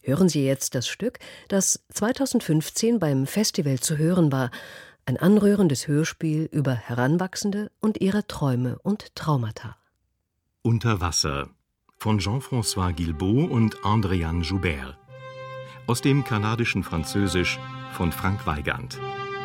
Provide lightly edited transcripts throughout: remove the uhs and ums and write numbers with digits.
Hören Sie jetzt das Stück, das 2015 beim Festival zu hören war. Ein anrührendes Hörspiel über Heranwachsende und ihre Träume und Traumata. Unter Wasser von Jean-François Guilbault und Andréane Joubert. Aus dem kanadischen Französisch von Frank Weigand.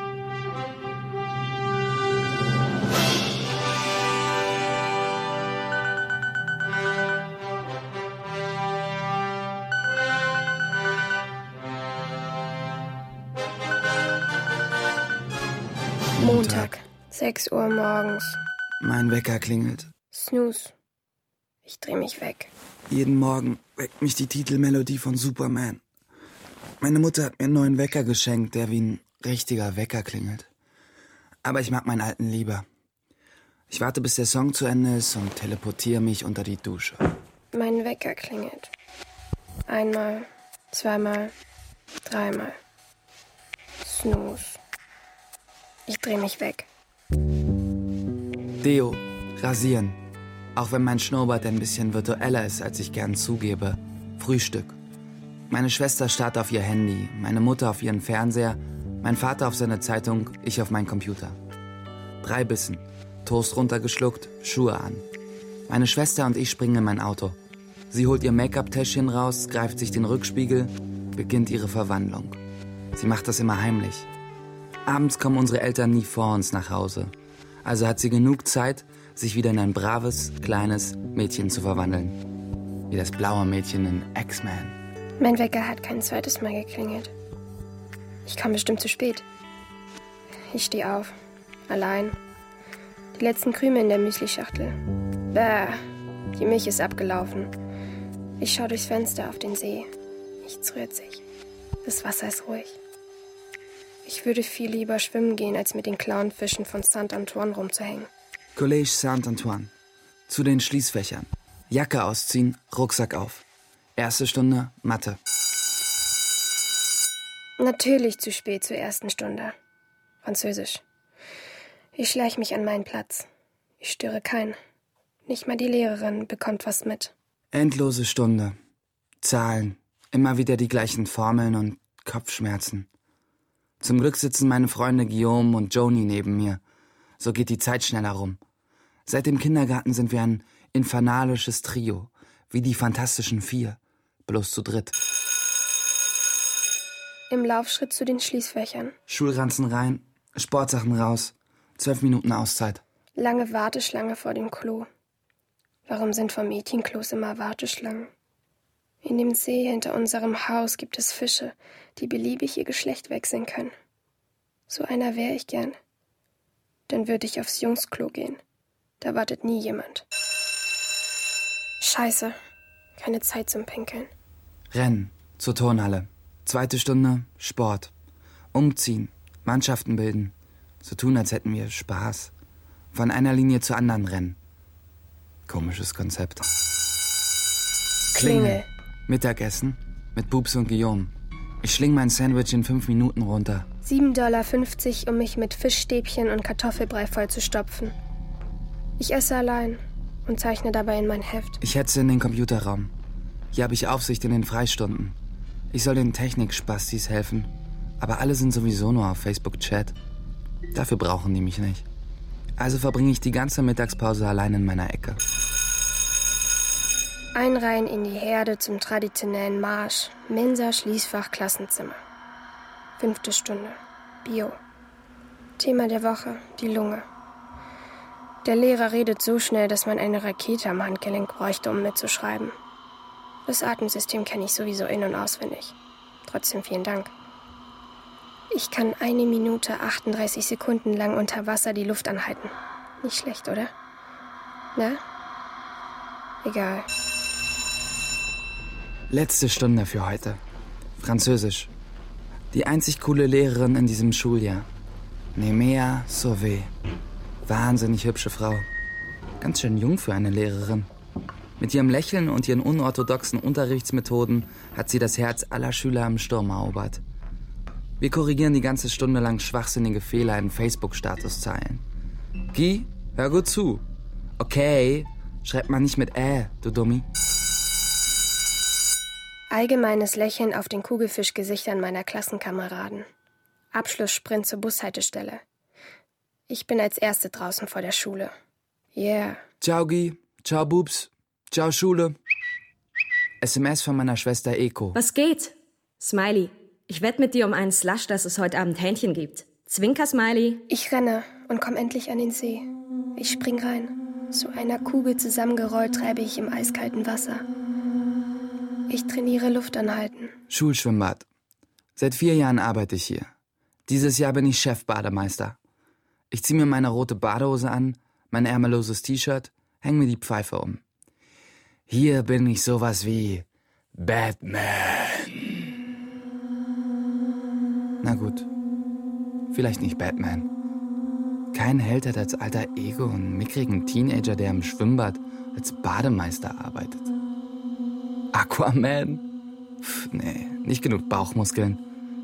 Montag, 6 Uhr morgens. Mein Wecker klingelt. Snooze. Ich dreh mich weg. Jeden Morgen weckt mich die Titelmelodie von Superman. Meine Mutter hat mir einen neuen Wecker geschenkt, der wie ein richtiger Wecker klingelt. Aber ich mag meinen alten lieber. Ich warte, bis der Song zu Ende ist und teleportiere mich unter die Dusche. Mein Wecker klingelt. Einmal, zweimal, dreimal. Snooze. Ich dreh mich weg. Deo, rasieren. Auch wenn mein Schnurrbart ein bisschen virtueller ist, als ich gern zugebe. Frühstück. Meine Schwester starrt auf ihr Handy, meine Mutter auf ihren Fernseher, mein Vater auf seine Zeitung, ich auf meinen Computer. 3 Bissen, Toast runtergeschluckt, Schuhe an. Meine Schwester und ich springen in mein Auto. Sie holt ihr Make-up-Täschchen raus, greift sich den Rückspiegel, beginnt ihre Verwandlung. Sie macht das immer heimlich. Abends kommen unsere Eltern nie vor uns nach Hause. Also hat sie genug Zeit, sich wieder in ein braves, kleines Mädchen zu verwandeln. Wie das blaue Mädchen in X-Men. Mein Wecker hat kein zweites Mal geklingelt. Ich komme bestimmt zu spät. Ich stehe auf. Allein. Die letzten Krümel in der Müslischachtel. Bäh, die Milch ist abgelaufen. Ich schaue durchs Fenster auf den See. Nichts rührt sich. Das Wasser ist ruhig. Ich würde viel lieber schwimmen gehen, als mit den Clownfischen von Saint-Antoine rumzuhängen. Collège Saint-Antoine. Zu den Schließfächern. Jacke ausziehen, Rucksack auf. Erste Stunde Mathe. Natürlich zu spät zur ersten Stunde. Französisch. Ich schleiche mich an meinen Platz. Ich störe keinen. Nicht mal die Lehrerin bekommt was mit. Endlose Stunde. Zahlen. Immer wieder die gleichen Formeln und Kopfschmerzen. Zum Glück sitzen meine Freunde Guillaume und Joni neben mir. So geht die Zeit schneller rum. Seit dem Kindergarten sind wir ein infernalisches Trio. Wie die Fantastischen 4. Bloß zu dritt. Im Laufschritt zu den Schließfächern. Schulranzen rein, Sportsachen raus. 12 Minuten Auszeit. Lange Warteschlange vor dem Klo. Warum sind vor Mädchenklos immer Warteschlangen? In dem See hinter unserem Haus gibt es Fische, die beliebig ihr Geschlecht wechseln können. So einer wäre ich gern. Dann würde ich aufs Jungsklo gehen. Da wartet nie jemand. Scheiße, keine Zeit zum Pinkeln. Rennen, zur Turnhalle. 2. Stunde, Sport. Umziehen, Mannschaften bilden. So tun, als hätten wir Spaß. Von einer Linie zur anderen rennen. Komisches Konzept. Klingel. Mittagessen mit Bubs und Guillaume. Ich schling mein Sandwich in 5 Minuten runter. $7,50, um mich mit Fischstäbchen und Kartoffelbrei vollzustopfen. Ich esse allein und zeichne dabei in mein Heft. Ich hetze in den Computerraum. Hier habe ich Aufsicht in den Freistunden. Ich soll den Technikspastis helfen. Aber alle sind sowieso nur auf Facebook-Chat. Dafür brauchen die mich nicht. Also verbringe ich die ganze Mittagspause allein in meiner Ecke. Einreihen in die Herde zum traditionellen Marsch. Mensa, Schließfach, Klassenzimmer. 5. Stunde. Bio. Thema der Woche, die Lunge. Der Lehrer redet so schnell, dass man eine Rakete am Handgelenk bräuchte, um mitzuschreiben. Das Atemsystem kenne ich sowieso in- und auswendig. Trotzdem vielen Dank. Ich kann 1 Minute 38 Sekunden lang unter Wasser die Luft anhalten. Nicht schlecht, oder? Na? Egal. Letzte Stunde für heute. Französisch. Die einzig coole Lehrerin in diesem Schuljahr. Nemea Sauvé. Wahnsinnig hübsche Frau. Ganz schön jung für eine Lehrerin. Mit ihrem Lächeln und ihren unorthodoxen Unterrichtsmethoden hat sie das Herz aller Schüler im Sturm erobert. Wir korrigieren die ganze Stunde lang schwachsinnige Fehler in Facebook-Statuszeilen. Guy, hör gut zu. Okay, schreibt man nicht mit du Dummi. Allgemeines Lächeln auf den Kugelfischgesichtern meiner Klassenkameraden. Abschlusssprint zur Bushaltestelle. Ich bin als Erste draußen vor der Schule. Yeah. Ciao Guy, ciao Bubs, ciao Schule. SMS von meiner Schwester Eko. Was geht? Smiley, ich wette mit dir um einen Slush, dass es heute Abend Hähnchen gibt. Zwinker, Smiley. Ich renne und komm endlich an den See. Ich spring rein. Zu einer Kugel zusammengerollt treibe ich im eiskalten Wasser. Ich trainiere Luft anhalten. Schulschwimmbad. Seit 4 Jahren arbeite ich hier. Dieses Jahr bin ich Chefbademeister. Ich ziehe mir meine rote Badehose an, mein ärmelloses T-Shirt, häng mir die Pfeife um. Hier bin ich sowas wie Batman. Na gut, vielleicht nicht Batman. Kein Held hat als alter Ego einen mickrigen Teenager, der im Schwimmbad als Bademeister arbeitet. Aquaman? Nee, nicht genug Bauchmuskeln.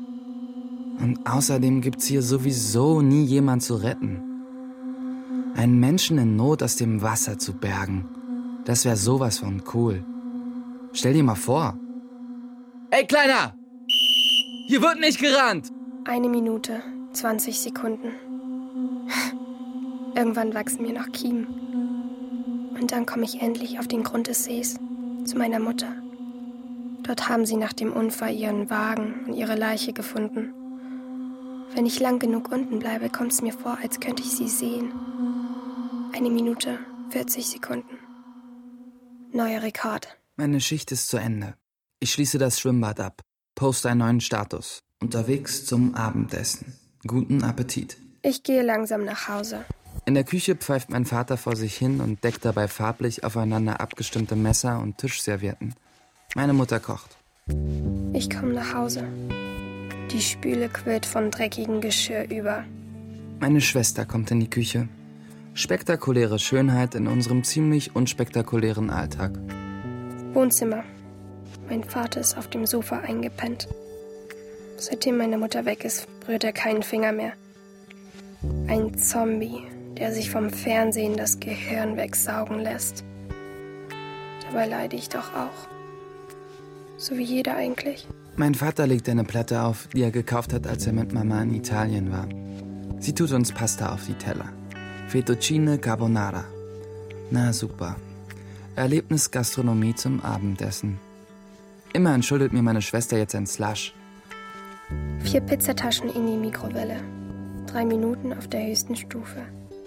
Und außerdem gibt's hier sowieso nie jemand zu retten. Einen Menschen in Not aus dem Wasser zu bergen, das wäre sowas von cool. Stell dir mal vor. Ey, Kleiner! Hier wird nicht gerannt! 1 Minute, 20 Sekunden. Irgendwann wachsen mir noch Kiemen. Und dann komme ich endlich auf den Grund des Sees, zu meiner Mutter. Dort haben sie nach dem Unfall ihren Wagen und ihre Leiche gefunden. Wenn ich lang genug unten bleibe, kommt es mir vor, als könnte ich sie sehen. 1 Minute, 40 Sekunden. Neuer Rekord. Meine Schicht ist zu Ende. Ich schließe das Schwimmbad ab, poste einen neuen Status. Unterwegs zum Abendessen. Guten Appetit. Ich gehe langsam nach Hause. In der Küche pfeift mein Vater vor sich hin und deckt dabei farblich aufeinander abgestimmte Messer und Tischservietten. Meine Mutter kocht. Ich komme nach Hause. Die Spüle quillt von dreckigem Geschirr über. Meine Schwester kommt in die Küche. Spektakuläre Schönheit in unserem ziemlich unspektakulären Alltag. Wohnzimmer. Mein Vater ist auf dem Sofa eingepennt. Seitdem meine Mutter weg ist, rührt er keinen Finger mehr. Ein Zombie, der sich vom Fernsehen das Gehirn wegsaugen lässt. Dabei leide ich doch auch. So wie jeder eigentlich. Mein Vater legt eine Platte auf, die er gekauft hat, als er mit Mama in Italien war. Sie tut uns Pasta auf die Teller. Fettuccine Carbonara. Na super. Erlebnisgastronomie zum Abendessen. Immerhin schuldet mir meine Schwester jetzt ein Slush. 4 Pizzataschen in die Mikrowelle. 3 Minuten auf der höchsten Stufe.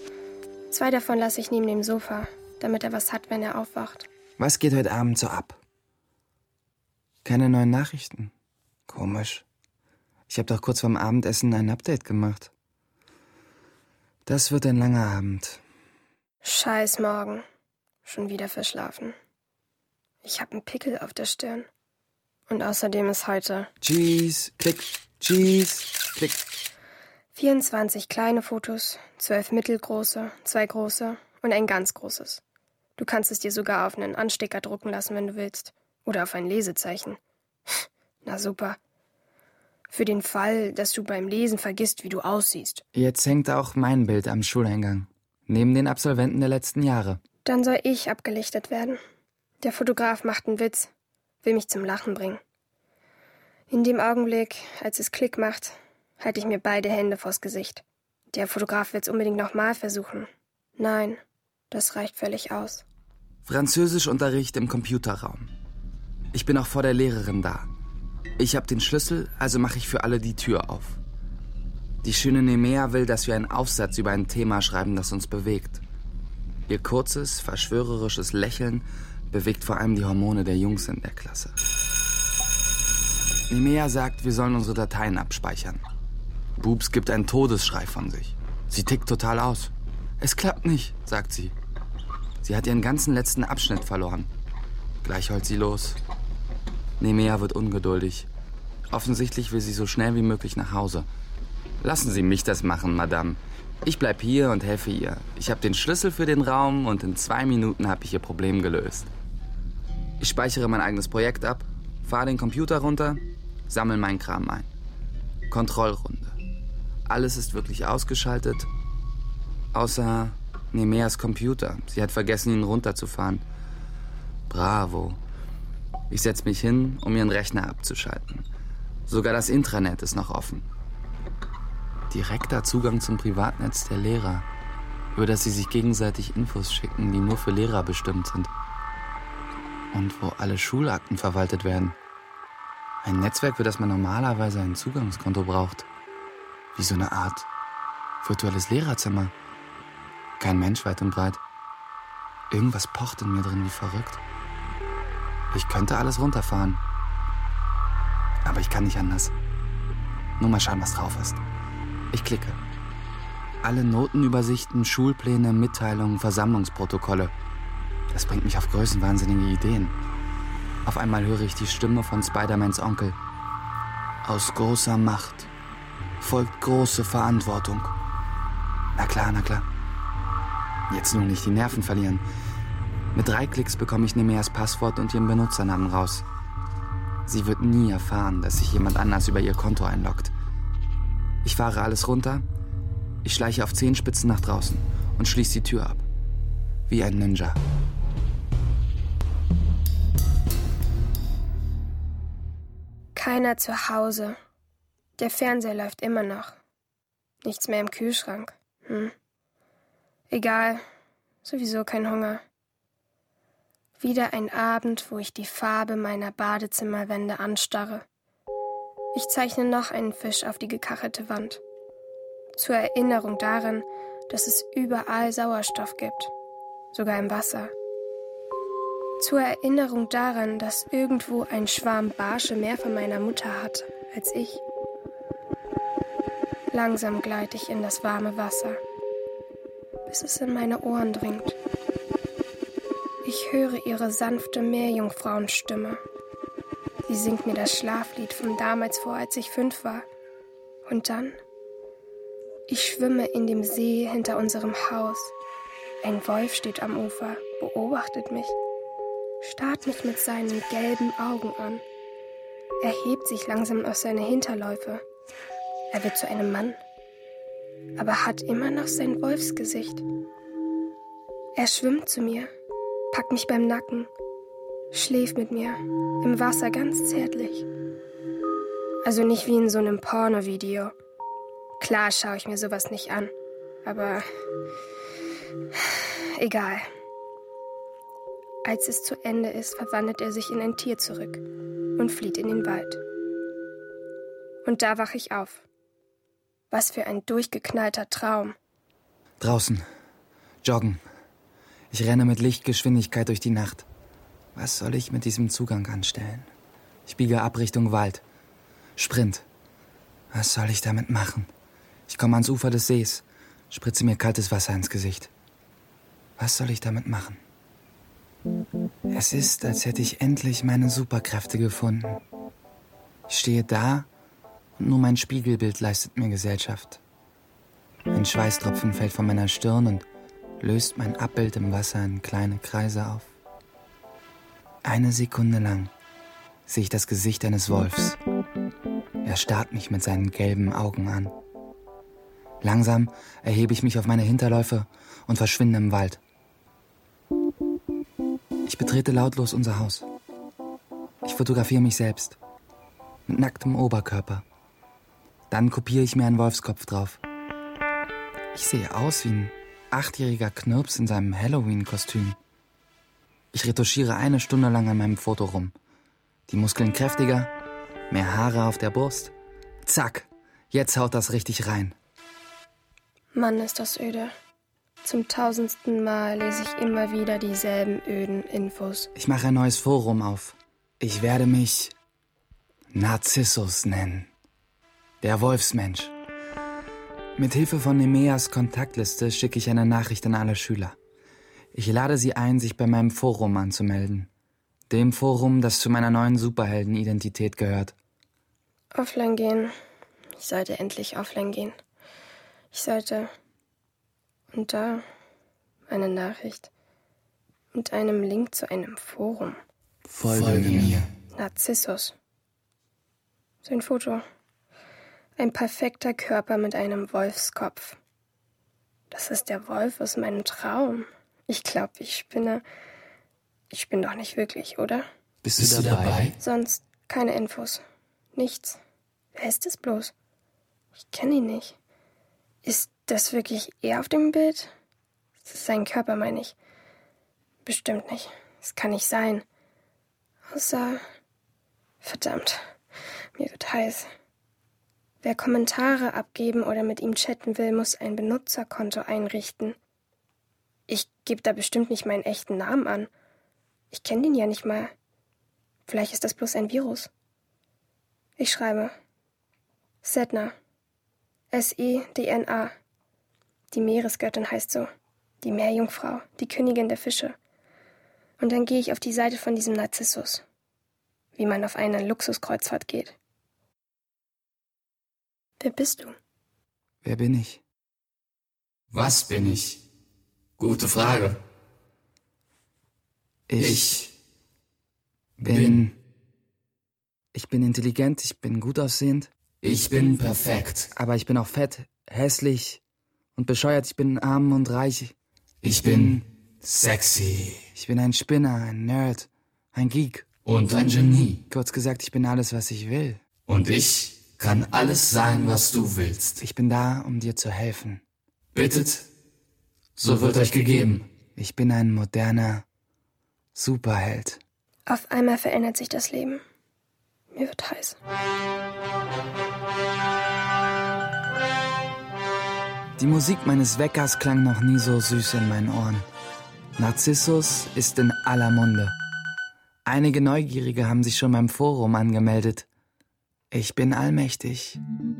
2 davon lasse ich neben dem Sofa, damit er was hat, wenn er aufwacht. Was geht heute Abend so ab? Keine neuen Nachrichten. Komisch. Ich habe doch kurz vorm Abendessen ein Update gemacht. Das wird ein langer Abend. Scheiß morgen. Schon wieder verschlafen. Ich habe einen Pickel auf der Stirn. Und außerdem ist heute... Cheese, klick, Cheese, klick. 24 kleine Fotos, 12 mittelgroße, 2 große und ein ganz großes. Du kannst es dir sogar auf einen Anstecker drucken lassen, wenn du willst. Oder auf ein Lesezeichen. Na super. Für den Fall, dass du beim Lesen vergisst, wie du aussiehst. Jetzt hängt auch mein Bild am Schuleingang. Neben den Absolventen der letzten Jahre. Dann soll ich abgelichtet werden. Der Fotograf macht einen Witz. Will mich zum Lachen bringen. In dem Augenblick, als es Klick macht, halte ich mir beide Hände vors Gesicht. Der Fotograf will es unbedingt nochmal versuchen. Nein, das reicht völlig aus. Französischunterricht im Computerraum. Ich bin auch vor der Lehrerin da. Ich habe den Schlüssel, also mache ich für alle die Tür auf. Die schöne Nemea will, dass wir einen Aufsatz über ein Thema schreiben, das uns bewegt. Ihr kurzes, verschwörerisches Lächeln bewegt vor allem die Hormone der Jungs in der Klasse. Nemea sagt, wir sollen unsere Dateien abspeichern. Bubs gibt einen Todesschrei von sich. Sie tickt total aus. Es klappt nicht, sagt sie. Sie hat ihren ganzen letzten Abschnitt verloren. Gleich heult sie los. Nemea wird ungeduldig. Offensichtlich will sie so schnell wie möglich nach Hause. Lassen Sie mich das machen, Madame. Ich bleib hier und helfe ihr. Ich habe den Schlüssel für den Raum und in 2 Minuten habe ich ihr Problem gelöst. Ich speichere mein eigenes Projekt ab, fahre den Computer runter, sammle meinen Kram ein. Kontrollrunde. Alles ist wirklich ausgeschaltet, außer Nemeas Computer. Sie hat vergessen, ihn runterzufahren. Bravo. Ich setze mich hin, um ihren Rechner abzuschalten. Sogar das Intranet ist noch offen. Direkter Zugang zum Privatnetz der Lehrer, über das sie sich gegenseitig Infos schicken, die nur für Lehrer bestimmt sind. Und wo alle Schulakten verwaltet werden. Ein Netzwerk, für das man normalerweise ein Zugangskonto braucht. Wie so eine Art virtuelles Lehrerzimmer. Kein Mensch weit und breit. Irgendwas pocht in mir drin wie verrückt. Ich könnte alles runterfahren. Aber ich kann nicht anders. Nur mal schauen, was drauf ist. Ich klicke. Alle Notenübersichten, Schulpläne, Mitteilungen, Versammlungsprotokolle. Das bringt mich auf größenwahnsinnige Ideen. Auf einmal höre ich die Stimme von Spider-Mans Onkel. Aus großer Macht folgt große Verantwortung. Na klar, na klar. Jetzt nur nicht die Nerven verlieren. Mit 3 Klicks bekomme ich Nemeas Passwort und ihren Benutzernamen raus. Sie wird nie erfahren, dass sich jemand anders über ihr Konto einloggt. Ich fahre alles runter, ich schleiche auf Zehenspitzen nach draußen und schließe die Tür ab. Wie ein Ninja. Keiner zu Hause. Der Fernseher läuft immer noch. Nichts mehr im Kühlschrank. Egal, sowieso kein Hunger. Wieder ein Abend, wo ich die Farbe meiner Badezimmerwände anstarre. Ich zeichne noch einen Fisch auf die gekachelte Wand. Zur Erinnerung daran, dass es überall Sauerstoff gibt. Sogar im Wasser. Zur Erinnerung daran, dass irgendwo ein Schwarm Barsche mehr von meiner Mutter hat als ich. Langsam gleite ich in das warme Wasser, bis es in meine Ohren dringt. Ich höre ihre sanfte Meerjungfrauenstimme. Sie singt mir das Schlaflied von damals vor, als ich 5 war. Und dann? Ich schwimme in dem See hinter unserem Haus. Ein Wolf steht am Ufer, beobachtet mich, starrt mich mit seinen gelben Augen an. Er hebt sich langsam aus seinen Hinterläufe. Er wird zu einem Mann, aber hat immer noch sein Wolfsgesicht. Er schwimmt zu mir, packt mich beim Nacken, schläft mit mir, im Wasser ganz zärtlich. Also nicht wie in so einem Porno-Video. Klar schaue ich mir sowas nicht an, aber egal. Als es zu Ende ist, verwandelt er sich in ein Tier zurück und flieht in den Wald. Und da wache ich auf. Was für ein durchgeknallter Traum. Draußen. Joggen. Ich renne mit Lichtgeschwindigkeit durch die Nacht. Was soll ich mit diesem Zugang anstellen? Ich biege ab Richtung Wald. Sprint. Was soll ich damit machen? Ich komme ans Ufer des Sees, spritze mir kaltes Wasser ins Gesicht. Was soll ich damit machen? Es ist, als hätte ich endlich meine Superkräfte gefunden. Ich stehe da und nur mein Spiegelbild leistet mir Gesellschaft. Ein Schweißtropfen fällt von meiner Stirn und löst mein Abbild im Wasser in kleine Kreise auf. 1 Sekunde lang sehe ich das Gesicht eines Wolfs. Er starrt mich mit seinen gelben Augen an. Langsam erhebe ich mich auf meine Hinterläufe und verschwinde im Wald. Ich betrete lautlos unser Haus. Ich fotografiere mich selbst. Mit nacktem Oberkörper. Dann kopiere ich mir einen Wolfskopf drauf. Ich sehe aus wie ein 8-jähriger Knirps in seinem Halloween-Kostüm. Ich retuschiere 1 Stunde lang an meinem Foto rum. Die Muskeln kräftiger, mehr Haare auf der Brust. Zack, jetzt haut das richtig rein. Mann, ist das öde. Zum 1000. Mal lese ich immer wieder dieselben öden Infos. Ich mache ein neues Forum auf. Ich werde mich Narzissus nennen. Der Wolfsmensch. Mit Hilfe von Nemeas Kontaktliste schicke ich eine Nachricht an alle Schüler. Ich lade sie ein, sich bei meinem Forum anzumelden. Dem Forum, das zu meiner neuen Superheldenidentität gehört. Offline gehen. Ich sollte endlich offline gehen. Ich sollte... Und da eine Nachricht mit einem Link zu einem Forum. Folge mir. Narzissus. Sein Foto. Ein perfekter Körper mit einem Wolfskopf. Das ist der Wolf aus meinem Traum. Ich glaube, ich spinne. Ich bin doch nicht wirklich, oder? Bist du dabei? Sonst keine Infos. Nichts. Wer ist das bloß? Ich kenne ihn nicht. Ist das wirklich er auf dem Bild? Das ist sein Körper, meine ich. Bestimmt nicht. Das kann nicht sein. Außer... Verdammt. Mir wird heiß. Wer Kommentare abgeben oder mit ihm chatten will, muss ein Benutzerkonto einrichten. Ich gebe da bestimmt nicht meinen echten Namen an. Ich kenne den ja nicht mal. Vielleicht ist das bloß ein Virus. Ich schreibe Sedna. S-E-D-N-A. Die Meeresgöttin heißt so. Die Meerjungfrau. Die Königin der Fische. Und dann gehe ich auf die Seite von diesem Narzissus. Wie man auf eine Luxuskreuzfahrt geht. Wer bist du? Wer bin ich? Was bin ich? Gute Frage. Ich bin intelligent, ich bin gut aussehend. Ich bin perfekt. Aber ich bin auch fett, hässlich und bescheuert. Ich bin arm und reich. Ich bin sexy. Ich bin ein Spinner, ein Nerd, ein Geek. Und ein Genie. Kurz gesagt, ich bin alles, was ich will. Und ich kann alles sein, was du willst. Ich bin da, um dir zu helfen. Bittet, so wird euch gegeben. Ich bin ein moderner Superheld. Auf einmal verändert sich das Leben. Mir wird heiß. Die Musik meines Weckers klang noch nie so süß in meinen Ohren. Narzissus ist in aller Munde. Einige Neugierige haben sich schon beim Forum angemeldet. Ich bin allmächtig.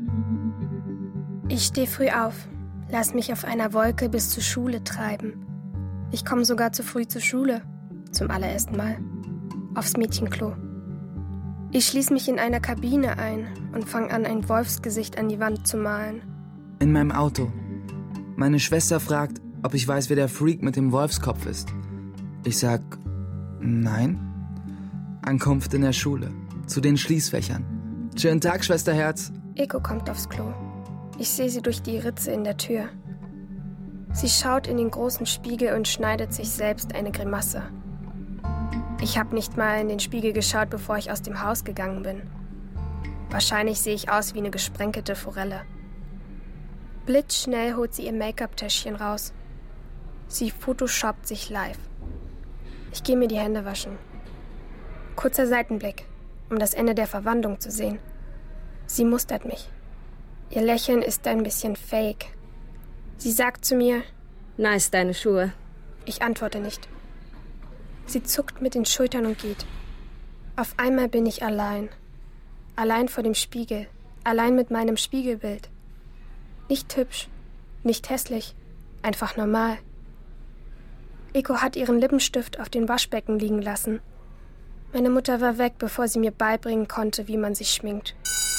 Ich stehe früh auf, lass mich auf einer Wolke bis zur Schule treiben. Ich komme sogar zu früh zur Schule, zum allerersten Mal, aufs Mädchenklo. Ich schließe mich in einer Kabine ein und fange an, ein Wolfsgesicht an die Wand zu malen. In meinem Auto. Meine Schwester fragt, ob ich weiß, wer der Freak mit dem Wolfskopf ist. Ich sag, nein. Ankunft in der Schule, zu den Schließfächern. Schönen Tag, Schwesterherz. Eko kommt aufs Klo. Ich sehe sie durch die Ritze in der Tür. Sie schaut in den großen Spiegel und schneidet sich selbst eine Grimasse. Ich habe nicht mal in den Spiegel geschaut, bevor ich aus dem Haus gegangen bin. Wahrscheinlich sehe ich aus wie eine gesprenkelte Forelle. Blitzschnell holt sie ihr Make-up-Täschchen raus. Sie photoshoppt sich live. Ich gehe mir die Hände waschen. Kurzer Seitenblick, um das Ende der Verwandlung zu sehen. Sie mustert mich. Ihr Lächeln ist ein bisschen fake. Sie sagt zu mir, Nice, deine Schuhe. ich antworte nicht. Sie zuckt mit den Schultern und geht. Auf einmal bin ich allein. Allein vor dem Spiegel. Allein mit meinem Spiegelbild. Nicht hübsch, nicht hässlich, einfach normal. Eko hat ihren Lippenstift auf dem Waschbecken liegen lassen. Meine Mutter war weg, bevor sie mir beibringen konnte, wie man sich schminkt.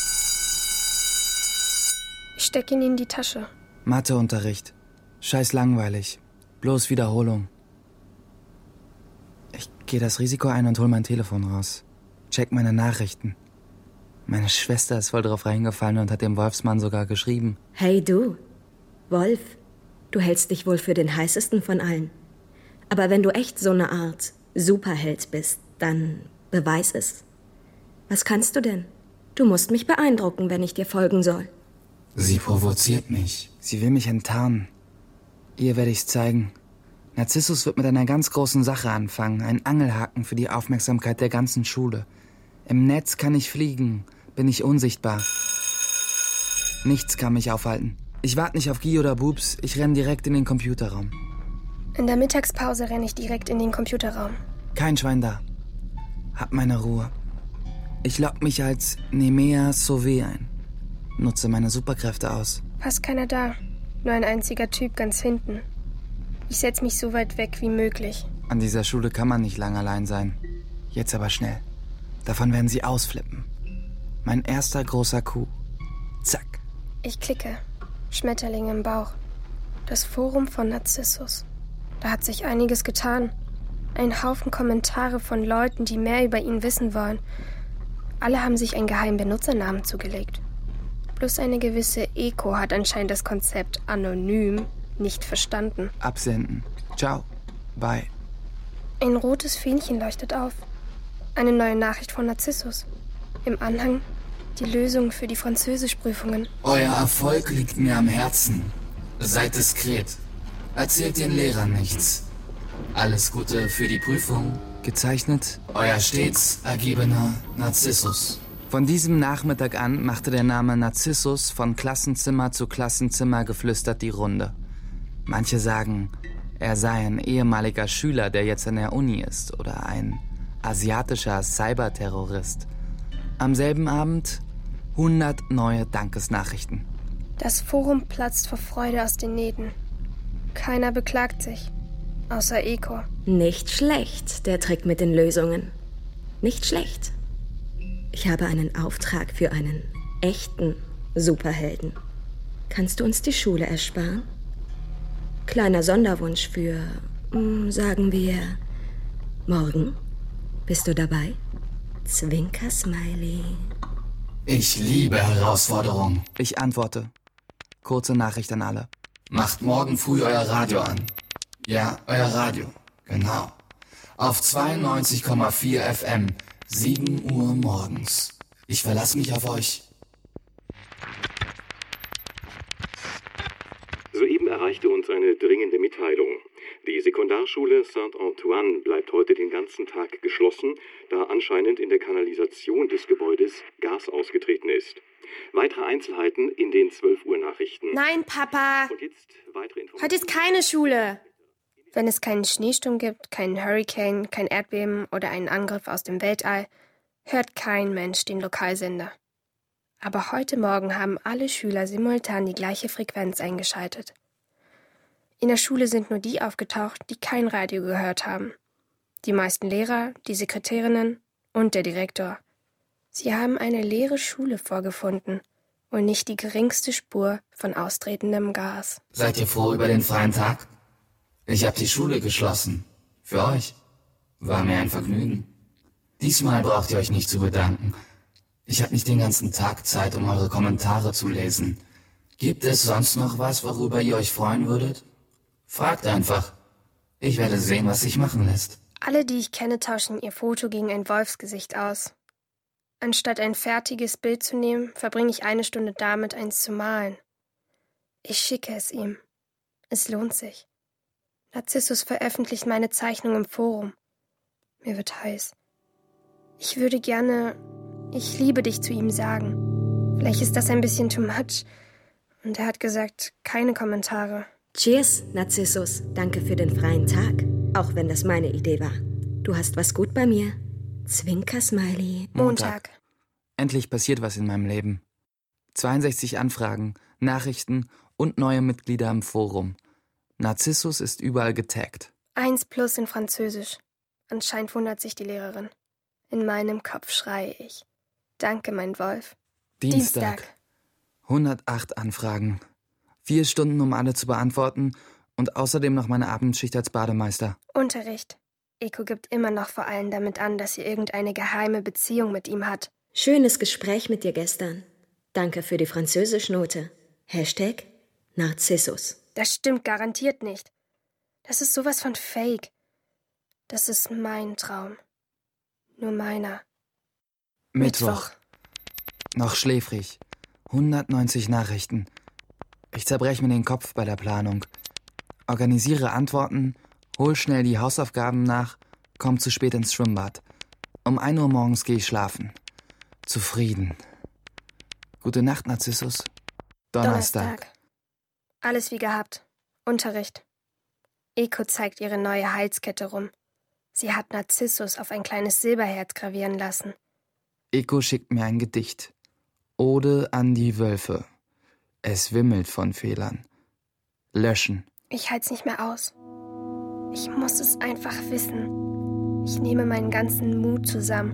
Ich stecke ihn in die Tasche. Matheunterricht. Scheiß langweilig. Bloß Wiederholung. Ich gehe das Risiko ein und hol mein Telefon raus. Check meine Nachrichten. Meine Schwester ist voll drauf reingefallen und hat dem Wolfsmann sogar geschrieben. Hey du, Wolf, du hältst dich wohl für den heißesten von allen. Aber wenn du echt so eine Art Superheld bist, dann beweis es. Was kannst du denn? Du musst mich beeindrucken, wenn ich dir folgen soll. Sie provoziert mich. Sie will mich enttarnen. Ihr werde ich's zeigen. Narzissus wird mit einer ganz großen Sache anfangen. Ein Angelhaken für die Aufmerksamkeit der ganzen Schule. Im Netz kann ich fliegen, bin ich unsichtbar. Nichts kann mich aufhalten. Ich warte nicht auf Guy oder Boobs, ich renne direkt in den Computerraum. In der Mittagspause renne ich direkt in den Computerraum. Kein Schwein da. Hab meine Ruhe. Ich lock mich als Nemea Sauvé ein. Nutze meine Superkräfte aus. Fast keiner da. Nur ein einziger Typ ganz hinten. Ich setze mich so weit weg wie möglich. An dieser Schule kann man nicht lang allein sein. Jetzt aber schnell. Davon werden sie ausflippen. Mein erster großer Coup. Zack. Ich klicke. Schmetterling im Bauch. Das Forum von Narzissus. Da hat sich einiges getan. Ein Haufen Kommentare von Leuten, die mehr über ihn wissen wollen. Alle haben sich einen geheimen Benutzernamen zugelegt. Bloß eine gewisse Eko hat anscheinend das Konzept anonym nicht verstanden. Absenden. Ciao. Bye. Ein rotes Fähnchen leuchtet auf. Eine neue Nachricht von Narzissus. Im Anhang die Lösung für die Französischprüfungen. Euer Erfolg liegt mir am Herzen. Seid diskret. Erzählt den Lehrern nichts. Alles Gute für die Prüfung. Gezeichnet. Euer stets ergebener Narzissus. Von diesem Nachmittag an machte der Name Narzissus von Klassenzimmer zu Klassenzimmer geflüstert die Runde. Manche sagen, er sei ein ehemaliger Schüler, der jetzt an der Uni ist, oder ein asiatischer Cyberterrorist. Am selben Abend 100 neue Dankesnachrichten. Das Forum platzt vor Freude aus den Nähten. Keiner beklagt sich, außer Eko. Nicht schlecht, der Trick mit den Lösungen. Nicht schlecht. Ich habe einen Auftrag für einen echten Superhelden. Kannst du uns die Schule ersparen? Kleiner Sonderwunsch für, sagen wir, morgen. Bist du dabei? Zwinker-Smiley. Ich liebe Herausforderungen. Ich antworte. Kurze Nachricht an alle. Macht morgen früh euer Radio an. Ja, euer Radio. Genau. Auf 92,4 FM. 7 Uhr morgens. Ich verlasse mich auf euch. Soeben erreichte uns eine dringende Mitteilung. Die Sekundarschule Saint-Antoine bleibt heute den ganzen Tag geschlossen, da anscheinend in der Kanalisation des Gebäudes Gas ausgetreten ist. Weitere Einzelheiten in den 12 Uhr Nachrichten. Nein, Papa! Und jetzt weitere Informationen. Heute ist keine Schule! Wenn es keinen Schneesturm gibt, keinen Hurricane, kein Erdbeben oder einen Angriff aus dem Weltall, hört kein Mensch den Lokalsender. Aber heute Morgen haben alle Schüler simultan die gleiche Frequenz eingeschaltet. In der Schule sind nur die aufgetaucht, die kein Radio gehört haben. Die meisten Lehrer, die Sekretärinnen und der Direktor. Sie haben eine leere Schule vorgefunden und nicht die geringste Spur von austretendem Gas. Seid ihr froh über den freien Tag? Ich habe die Schule geschlossen. Für euch. War mir ein Vergnügen. Diesmal braucht ihr euch nicht zu bedanken. Ich habe nicht den ganzen Tag Zeit, um eure Kommentare zu lesen. Gibt es sonst noch was, worüber ihr euch freuen würdet? Fragt einfach. Ich werde sehen, was sich machen lässt. Alle, die ich kenne, tauschen ihr Foto gegen ein Wolfsgesicht aus. Anstatt ein fertiges Bild zu nehmen, verbringe ich 1 Stunde damit, eins zu malen. Ich schicke es ihm. Es lohnt sich. Narzissus veröffentlicht meine Zeichnung im Forum. Mir wird heiß. Ich würde gerne "Ich liebe dich" zu ihm sagen. Vielleicht ist das ein bisschen too much. Und er hat gesagt, keine Kommentare. Cheers, Narzissus. Danke für den freien Tag. Auch wenn das meine Idee war. Du hast was gut bei mir. Zwinker-Smiley. Montag. Endlich passiert was in meinem Leben. 62 Anfragen, Nachrichten und neue Mitglieder im Forum. Narzissus ist überall getaggt. 1+ in Französisch. Anscheinend wundert sich die Lehrerin. In meinem Kopf schreie ich. Danke, mein Wolf. Dienstag. 108 Anfragen. 4 Stunden, um alle zu beantworten und außerdem noch meine Abendschicht als Bademeister. Unterricht. Eko gibt immer noch vor allem damit an, dass sie irgendeine geheime Beziehung mit ihm hat. Schönes Gespräch mit dir gestern. Danke für die Französischnote. #Narzissus. Das stimmt garantiert nicht. Das ist sowas von Fake. Das ist mein Traum. Nur meiner. Mittwoch. Noch schläfrig. 190 Nachrichten. Ich zerbreche mir den Kopf bei der Planung. Organisiere Antworten, hol schnell die Hausaufgaben nach, komm zu spät ins Schwimmbad. Um 1 Uhr morgens gehe ich schlafen. Zufrieden. Gute Nacht, Narzissus. Donnerstag. Alles wie gehabt. Unterricht. Eko zeigt ihre neue Halskette rum. Sie hat Narzissus auf ein kleines Silberherz gravieren lassen. Eko schickt mir ein Gedicht. Ode an die Wölfe. Es wimmelt von Fehlern. Löschen. Ich halt's nicht mehr aus. Ich muss es einfach wissen. Ich nehme meinen ganzen Mut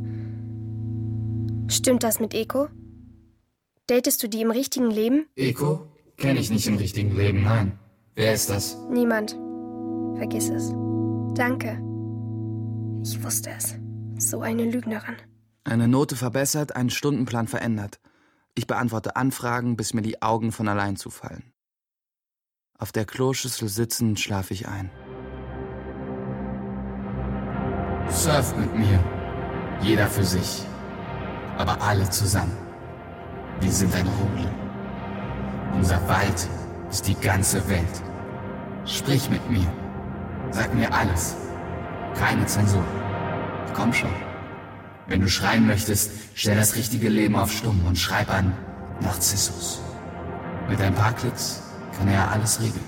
zusammen. Stimmt das mit Eko? Datest du die im richtigen Leben? Eko? Kenne ich nicht im richtigen Leben, nein. Wer ist das? Niemand. Vergiss es. Danke. Ich wusste es. So eine Lügnerin. Eine Note verbessert, einen Stundenplan verändert. Ich beantworte Anfragen, bis mir die Augen von allein zufallen. Auf der Kloschüssel sitzend schlafe ich ein. Surft mit mir. Jeder für sich, aber alle zusammen. Wir sind ein Rudel. Unser Wald ist die ganze Welt. Sprich mit mir. Sag mir alles. Keine Zensur. Komm schon. Wenn du schreien möchtest, stell das richtige Leben auf Stumm und schreib an Narzissus. Mit ein paar Klicks kann er alles regeln.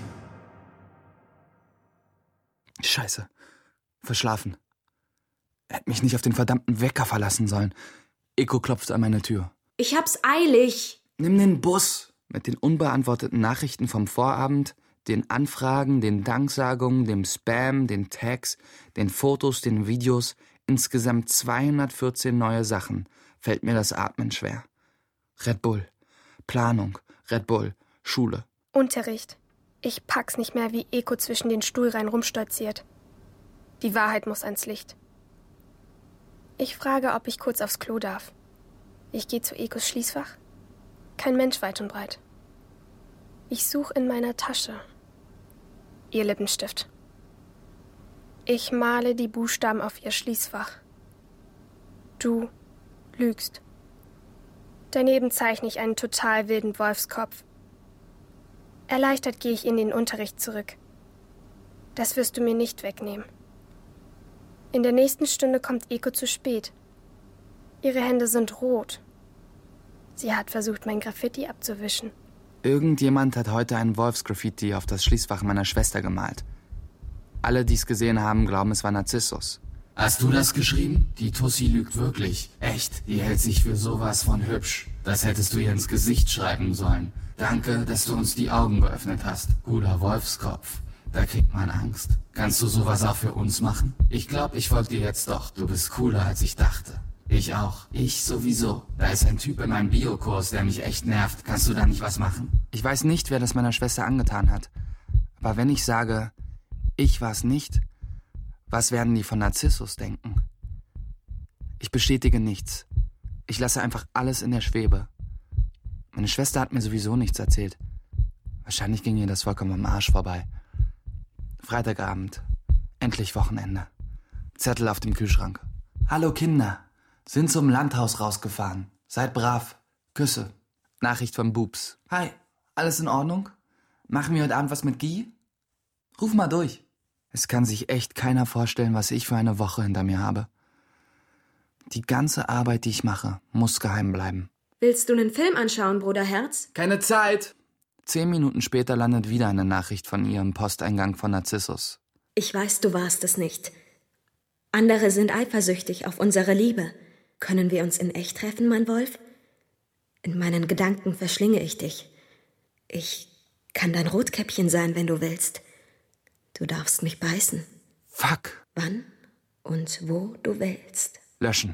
Scheiße. Verschlafen. Er hätte mich nicht auf den verdammten Wecker verlassen sollen. Eko klopft an meine Tür. Ich hab's eilig. Nimm den Bus. Mit den unbeantworteten Nachrichten vom Vorabend, den Anfragen, den Danksagungen, dem Spam, den Tags, den Fotos, den Videos, insgesamt 214 neue Sachen, fällt mir das Atmen schwer. Red Bull, Planung, Red Bull, Schule. Unterricht. Ich pack's nicht mehr, wie Eko zwischen den Stuhlreihen rumstolziert. Die Wahrheit muss ans Licht. Ich frage, ob ich kurz aufs Klo darf. Ich gehe zu Ekos Schließfach. Kein Mensch weit und breit. Ich suche in meiner Tasche. Ihr Lippenstift. Ich male die Buchstaben auf ihr Schließfach. Du lügst. Daneben zeichne ich einen total wilden Wolfskopf. Erleichtert gehe ich in den Unterricht zurück. Das wirst du mir nicht wegnehmen. In der nächsten Stunde kommt Eko zu spät. Ihre Hände sind rot. Sie hat versucht, mein Graffiti abzuwischen. Irgendjemand hat heute ein Wolfsgraffiti auf das Schließfach meiner Schwester gemalt. Alle, die es gesehen haben, glauben, es war Narzissus. Hast du das geschrieben? Die Tussi lügt wirklich. Echt, die hält sich für sowas von hübsch. Das hättest du ihr ins Gesicht schreiben sollen. Danke, dass du uns die Augen geöffnet hast. Guter Wolfskopf. Da kriegt man Angst. Kannst du sowas auch für uns machen? Ich glaube, ich folge dir jetzt doch. Du bist cooler, als ich dachte. Ich auch. Ich sowieso. Da ist ein Typ in meinem Biokurs, der mich echt nervt. Kannst du da nicht was machen? Ich weiß nicht, wer das meiner Schwester angetan hat. Aber wenn ich sage, ich war's nicht, was werden die von Narzissus denken? Ich bestätige nichts. Ich lasse einfach alles in der Schwebe. Meine Schwester hat mir sowieso nichts erzählt. Wahrscheinlich ging ihr das vollkommen am Arsch vorbei. Freitagabend. Endlich Wochenende. Zettel auf dem Kühlschrank. Hallo Kinder. Sind zum Landhaus rausgefahren. Seid brav. Küsse. Nachricht von Boobs. Hi, alles in Ordnung? Machen wir heute Abend was mit Guy? Ruf mal durch. Es kann sich echt keiner vorstellen, was ich für eine Woche hinter mir habe. Die ganze Arbeit, die ich mache, muss geheim bleiben. Willst du einen Film anschauen, Bruder Herz? Keine Zeit! 10 Minuten später landet wieder eine Nachricht von ihr im Posteingang von Narzissus. Ich weiß, du warst es nicht. Andere sind eifersüchtig auf unsere Liebe. Können wir uns in echt treffen, mein Wolf? In meinen Gedanken verschlinge ich dich. Ich kann dein Rotkäppchen sein, wenn du willst. Du darfst mich beißen. Fuck! Wann und wo du willst. Löschen.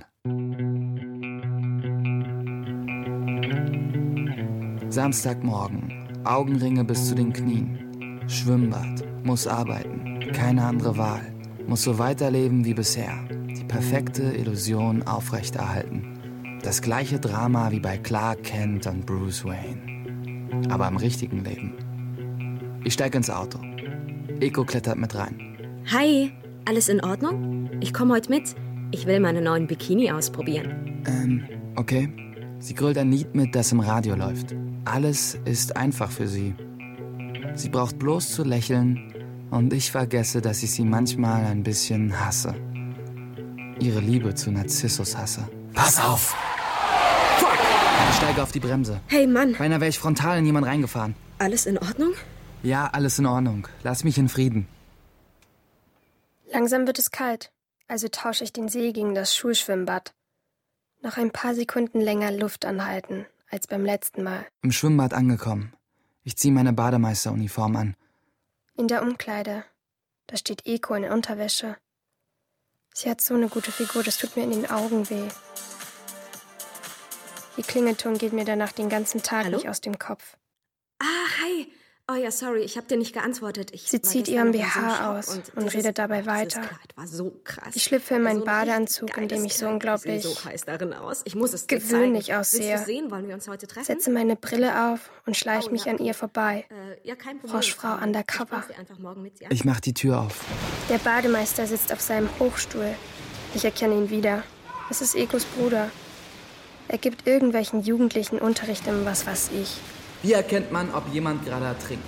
Samstagmorgen. Augenringe bis zu den Knien. Schwimmbad. Muss arbeiten. Keine andere Wahl. Muss so weiterleben wie bisher. Die perfekte Illusion aufrechterhalten. Das gleiche Drama wie bei Clark Kent und Bruce Wayne. Aber im richtigen Leben. Ich steige ins Auto. Eko klettert mit rein. Hi, alles in Ordnung? Ich komme heute mit. Ich will meine neuen Bikini ausprobieren. Okay. Sie grölt ein Lied mit, das im Radio läuft. Alles ist einfach für sie. Sie braucht bloß zu lächeln und ich vergesse, dass ich sie manchmal ein bisschen hasse. Ihre Liebe zu Narzissus hasse. Pass auf! Fuck! Ich steige auf die Bremse. Hey, Mann. Beinahe wäre ich frontal in jemand reingefahren. Alles in Ordnung? Ja, alles in Ordnung. Lass mich in Frieden. Langsam wird es kalt, also tausche ich den See gegen das Schulschwimmbad. Noch ein paar Sekunden länger Luft anhalten als beim letzten Mal. Im Schwimmbad angekommen. Ich ziehe meine Bademeisteruniform an. In der Umkleide. Da steht Eko in der Unterwäsche. Sie hat so eine gute Figur, das tut mir in den Augen weh. Die Klingelton geht mir danach den ganzen Tag nicht aus dem Kopf. Hi. Oh ja, sorry, ich habe dir nicht geantwortet. Sie zieht ihren BH aus und redet dabei weiter. War so krass. Ich schlüpfe in meinen Badeanzug, in dem ich so unglaublich gewöhnlich aussehe. Setze meine Brille auf und schleiche mich an ihr vorbei. Froschfrau undercover. Ich mach die Tür auf. Der Bademeister sitzt auf seinem Hochstuhl. Ich erkenne ihn wieder. Es ist Ekos Bruder. Er gibt irgendwelchen Jugendlichen Unterricht im was weiß ich. Wie erkennt man, ob jemand gerade ertrinkt?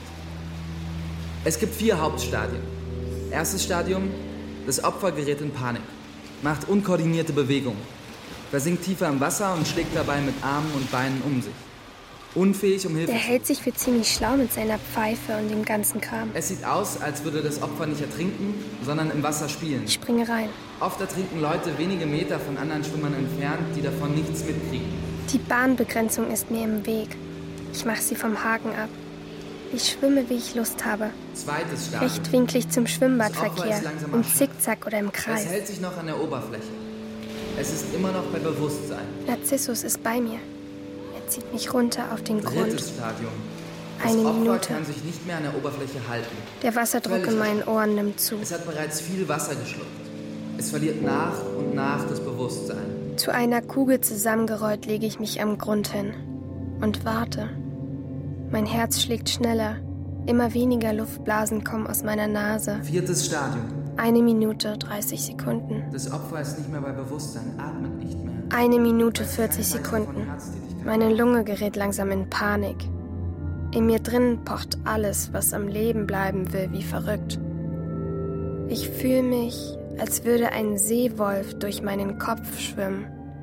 Es gibt 4 Hauptstadien. Erstes Stadium: Das Opfer gerät in Panik, macht unkoordinierte Bewegungen, versinkt tiefer im Wasser und schlägt dabei mit Armen und Beinen um sich. Unfähig, um Hilfe Der zu hält sich für ziemlich schlau mit seiner Pfeife und dem ganzen Kram. Es sieht aus, als würde das Opfer nicht ertrinken, sondern im Wasser spielen. Ich springe rein. Oft ertrinken Leute wenige Meter von anderen Schwimmern entfernt, die davon nichts mitkriegen. Die Bahnbegrenzung ist mir im Weg. Ich mache sie vom Haken ab. Ich schwimme, wie ich Lust habe. Zweites Stadium. Rechtwinklig zum Schwimmbadverkehr. Das Opfer ist langsam Im erschöpft. Zickzack oder im Es Kreis. hält sich noch an der Oberfläche. Es ist immer noch bei Bewusstsein. Narzissus ist bei mir. Er zieht mich runter auf den Grund. Drittes Stadium. Das Eine Opfer Minute. kann sich nicht mehr an der Oberfläche halten. Der Wasserdruck in meinen Ohren nimmt zu. Es hat bereits viel Wasser geschluckt. Es verliert nach und nach das Bewusstsein. Zu einer Kugel zusammengerollt lege ich mich am Grund hin und warte. Mein Herz schlägt schneller. Immer weniger Luftblasen kommen aus meiner Nase. Viertes Stadium. 1 Minute 30 Sekunden. Das Opfer ist nicht mehr bei Bewusstsein, atmet nicht mehr. 1 Minute 40 Sekunden. Meine Lunge gerät langsam in Panik. In mir drin pocht alles, was am Leben bleiben will, wie verrückt. Ich fühle mich, als würde ein Seewolf durch meinen Kopf schwimmen.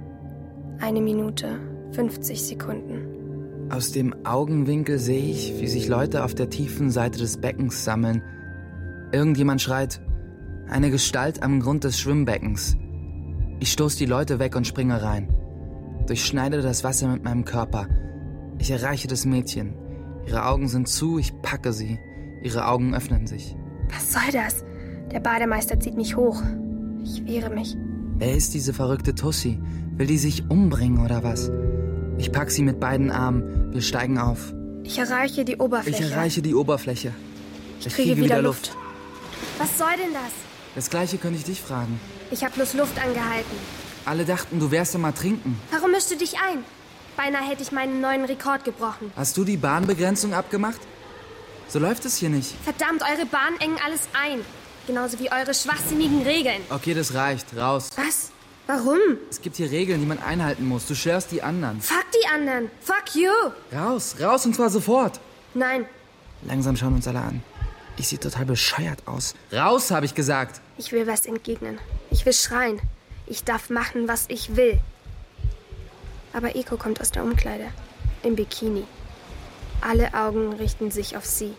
1 Minute 50 Sekunden. Aus dem Augenwinkel sehe ich, wie sich Leute auf der tiefen Seite des Beckens sammeln. Irgendjemand schreit: Eine Gestalt am Grund des Schwimmbeckens. Ich stoße die Leute weg und springe rein. Durchschneide das Wasser mit meinem Körper. Ich erreiche das Mädchen. Ihre Augen sind zu, ich packe sie. Ihre Augen öffnen sich. Was soll das? Der Bademeister zieht mich hoch. Ich wehre mich. Wer ist diese verrückte Tussi? Will die sich umbringen oder was? Ich pack sie mit beiden Armen. Wir steigen auf. Ich erreiche die Oberfläche. Ich erreiche die Oberfläche. Ich kriege wieder Luft. Was soll denn das? Das Gleiche könnte ich dich fragen. Ich habe bloß Luft angehalten. Alle dachten, du wärst am Ertrinken. Warum mischst du dich ein? Beinahe hätte ich meinen neuen Rekord gebrochen. Hast du die Bahnbegrenzung abgemacht? So läuft es hier nicht. Verdammt, eure Bahnen engen alles ein. Genauso wie eure schwachsinnigen Regeln. Okay, das reicht. Raus. Was? Warum? Es gibt hier Regeln, die man einhalten muss. Du störst die anderen. Fuck die anderen. Fuck you. Raus. Raus und zwar sofort. Nein, Langsam schauen uns alle an. Ich sehe total bescheuert aus. Raus, habe ich gesagt. ich will was entgegnen. Ich will schreien. Ich darf machen, was ich will. Aber Eko kommt aus der Umkleide. Im Bikini. Alle Augen richten sich auf sie.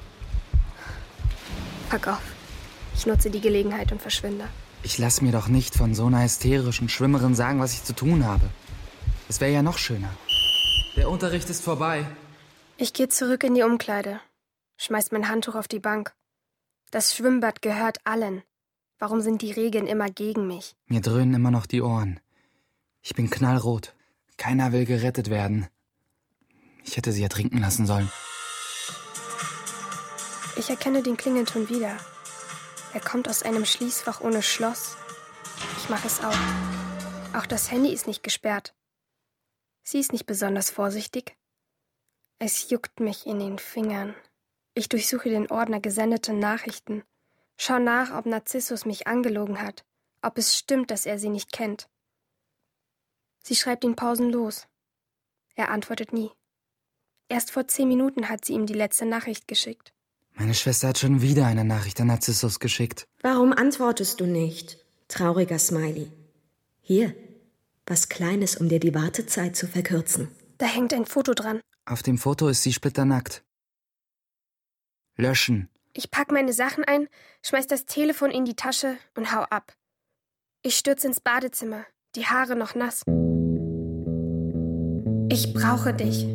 Fuck off. Ich nutze die Gelegenheit und verschwinde. Ich lass mir doch nicht von so einer hysterischen Schwimmerin sagen, was ich zu tun habe. Das wäre ja noch schöner. Der Unterricht ist vorbei. Ich gehe zurück in die Umkleide. Schmeiß mein Handtuch auf die Bank. Das Schwimmbad gehört allen. Warum sind die Regeln immer gegen mich? Mir dröhnen immer noch die Ohren. Ich bin knallrot. Keiner will gerettet werden. Ich hätte sie ertrinken lassen sollen. Ich erkenne den Klingelton wieder. Er kommt aus einem Schließfach ohne Schloss. Ich mache es auf. Auch das Handy ist nicht gesperrt. Sie ist nicht besonders vorsichtig. Es juckt mich in den Fingern. Ich durchsuche den Ordner gesendete Nachrichten. Schau nach, ob Narzissus mich angelogen hat. Ob es stimmt, dass er sie nicht kennt. Sie schreibt ihn pausenlos. Er antwortet nie. Erst vor 10 Minuten hat sie ihm die letzte Nachricht geschickt. Meine Schwester hat schon wieder eine Nachricht an Narzissus geschickt. Warum antwortest du nicht? Trauriger Smiley. Hier, was Kleines, um dir die Wartezeit zu verkürzen. Da hängt ein Foto dran. Auf dem Foto ist sie splitternackt. Löschen. Ich pack meine Sachen ein, schmeiß das Telefon in die Tasche und hau ab. Ich stürze ins Badezimmer, die Haare noch nass. Ich brauche dich.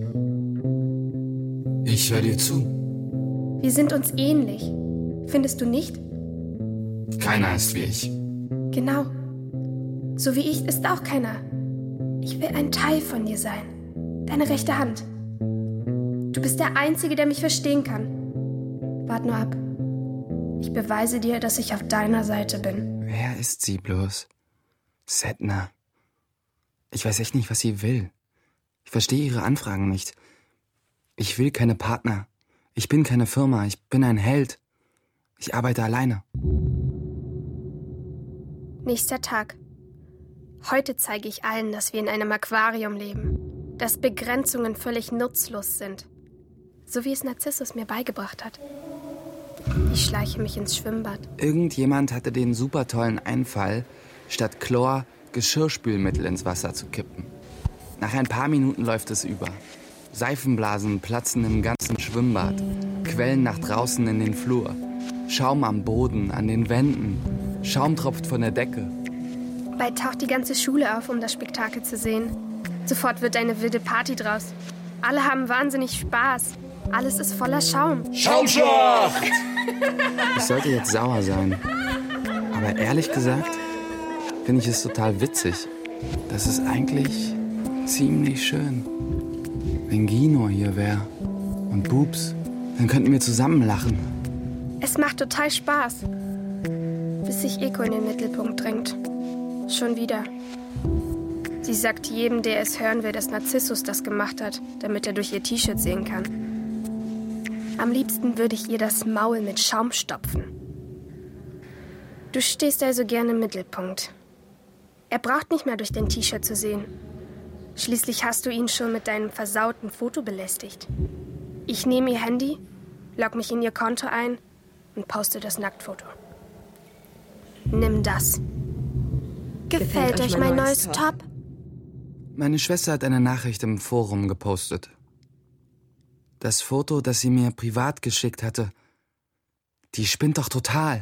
Ich höre dir zu. Wir sind uns ähnlich. Findest du nicht? Keiner ist wie ich. Genau. So wie ich ist auch keiner. Ich will ein Teil von dir sein. Deine rechte Hand. Du bist der Einzige, der mich verstehen kann. Wart nur ab. Ich beweise dir, dass ich auf deiner Seite bin. Wer ist sie bloß? Sedna. Ich weiß echt nicht, was sie will. Ich verstehe ihre Anfragen nicht. Ich will keine Partner. Ich bin keine Firma. Ich bin ein Held. Ich arbeite alleine. Nächster Tag. Heute zeige ich allen, dass wir in einem Aquarium leben. Dass Begrenzungen völlig nutzlos sind. So wie es Narzissus mir beigebracht hat. Ich schleiche mich ins Schwimmbad. Irgendjemand hatte den super tollen Einfall, statt Chlor Geschirrspülmittel ins Wasser zu kippen. Nach ein paar Minuten läuft es über. Seifenblasen platzen im ganzen Schwimmbad. Quellen nach draußen in den Flur. Schaum am Boden, an den Wänden. Schaum tropft von der Decke. Bald taucht die ganze Schule auf, um das Spektakel zu sehen. Sofort wird eine wilde Party draus. Alle haben wahnsinnig Spaß. Alles ist voller Schaum. Schaumschlacht! Ich sollte jetzt sauer sein. Aber ehrlich gesagt, finde ich es total witzig. Das ist eigentlich ziemlich schön. Wenn Gino hier wäre und Boobs, dann könnten wir zusammen lachen. Es macht total Spaß. Bis sich Eko in den Mittelpunkt drängt. Schon wieder. Sie sagt jedem, der es hören will, dass Narzissus das gemacht hat, damit er durch ihr T-Shirt sehen kann. Am liebsten würde ich ihr das Maul mit Schaum stopfen. Du stehst also gerne im Mittelpunkt. Er braucht nicht mehr durch dein T-Shirt zu sehen. Schließlich hast du ihn schon mit deinem versauten Foto belästigt. Ich nehme ihr Handy, log mich in ihr Konto ein und poste das Nacktfoto. Nimm das. Gefällt euch mein neues Top? Meine Schwester hat eine Nachricht im Forum gepostet. Das Foto, das sie mir privat geschickt hatte. Die spinnt doch total.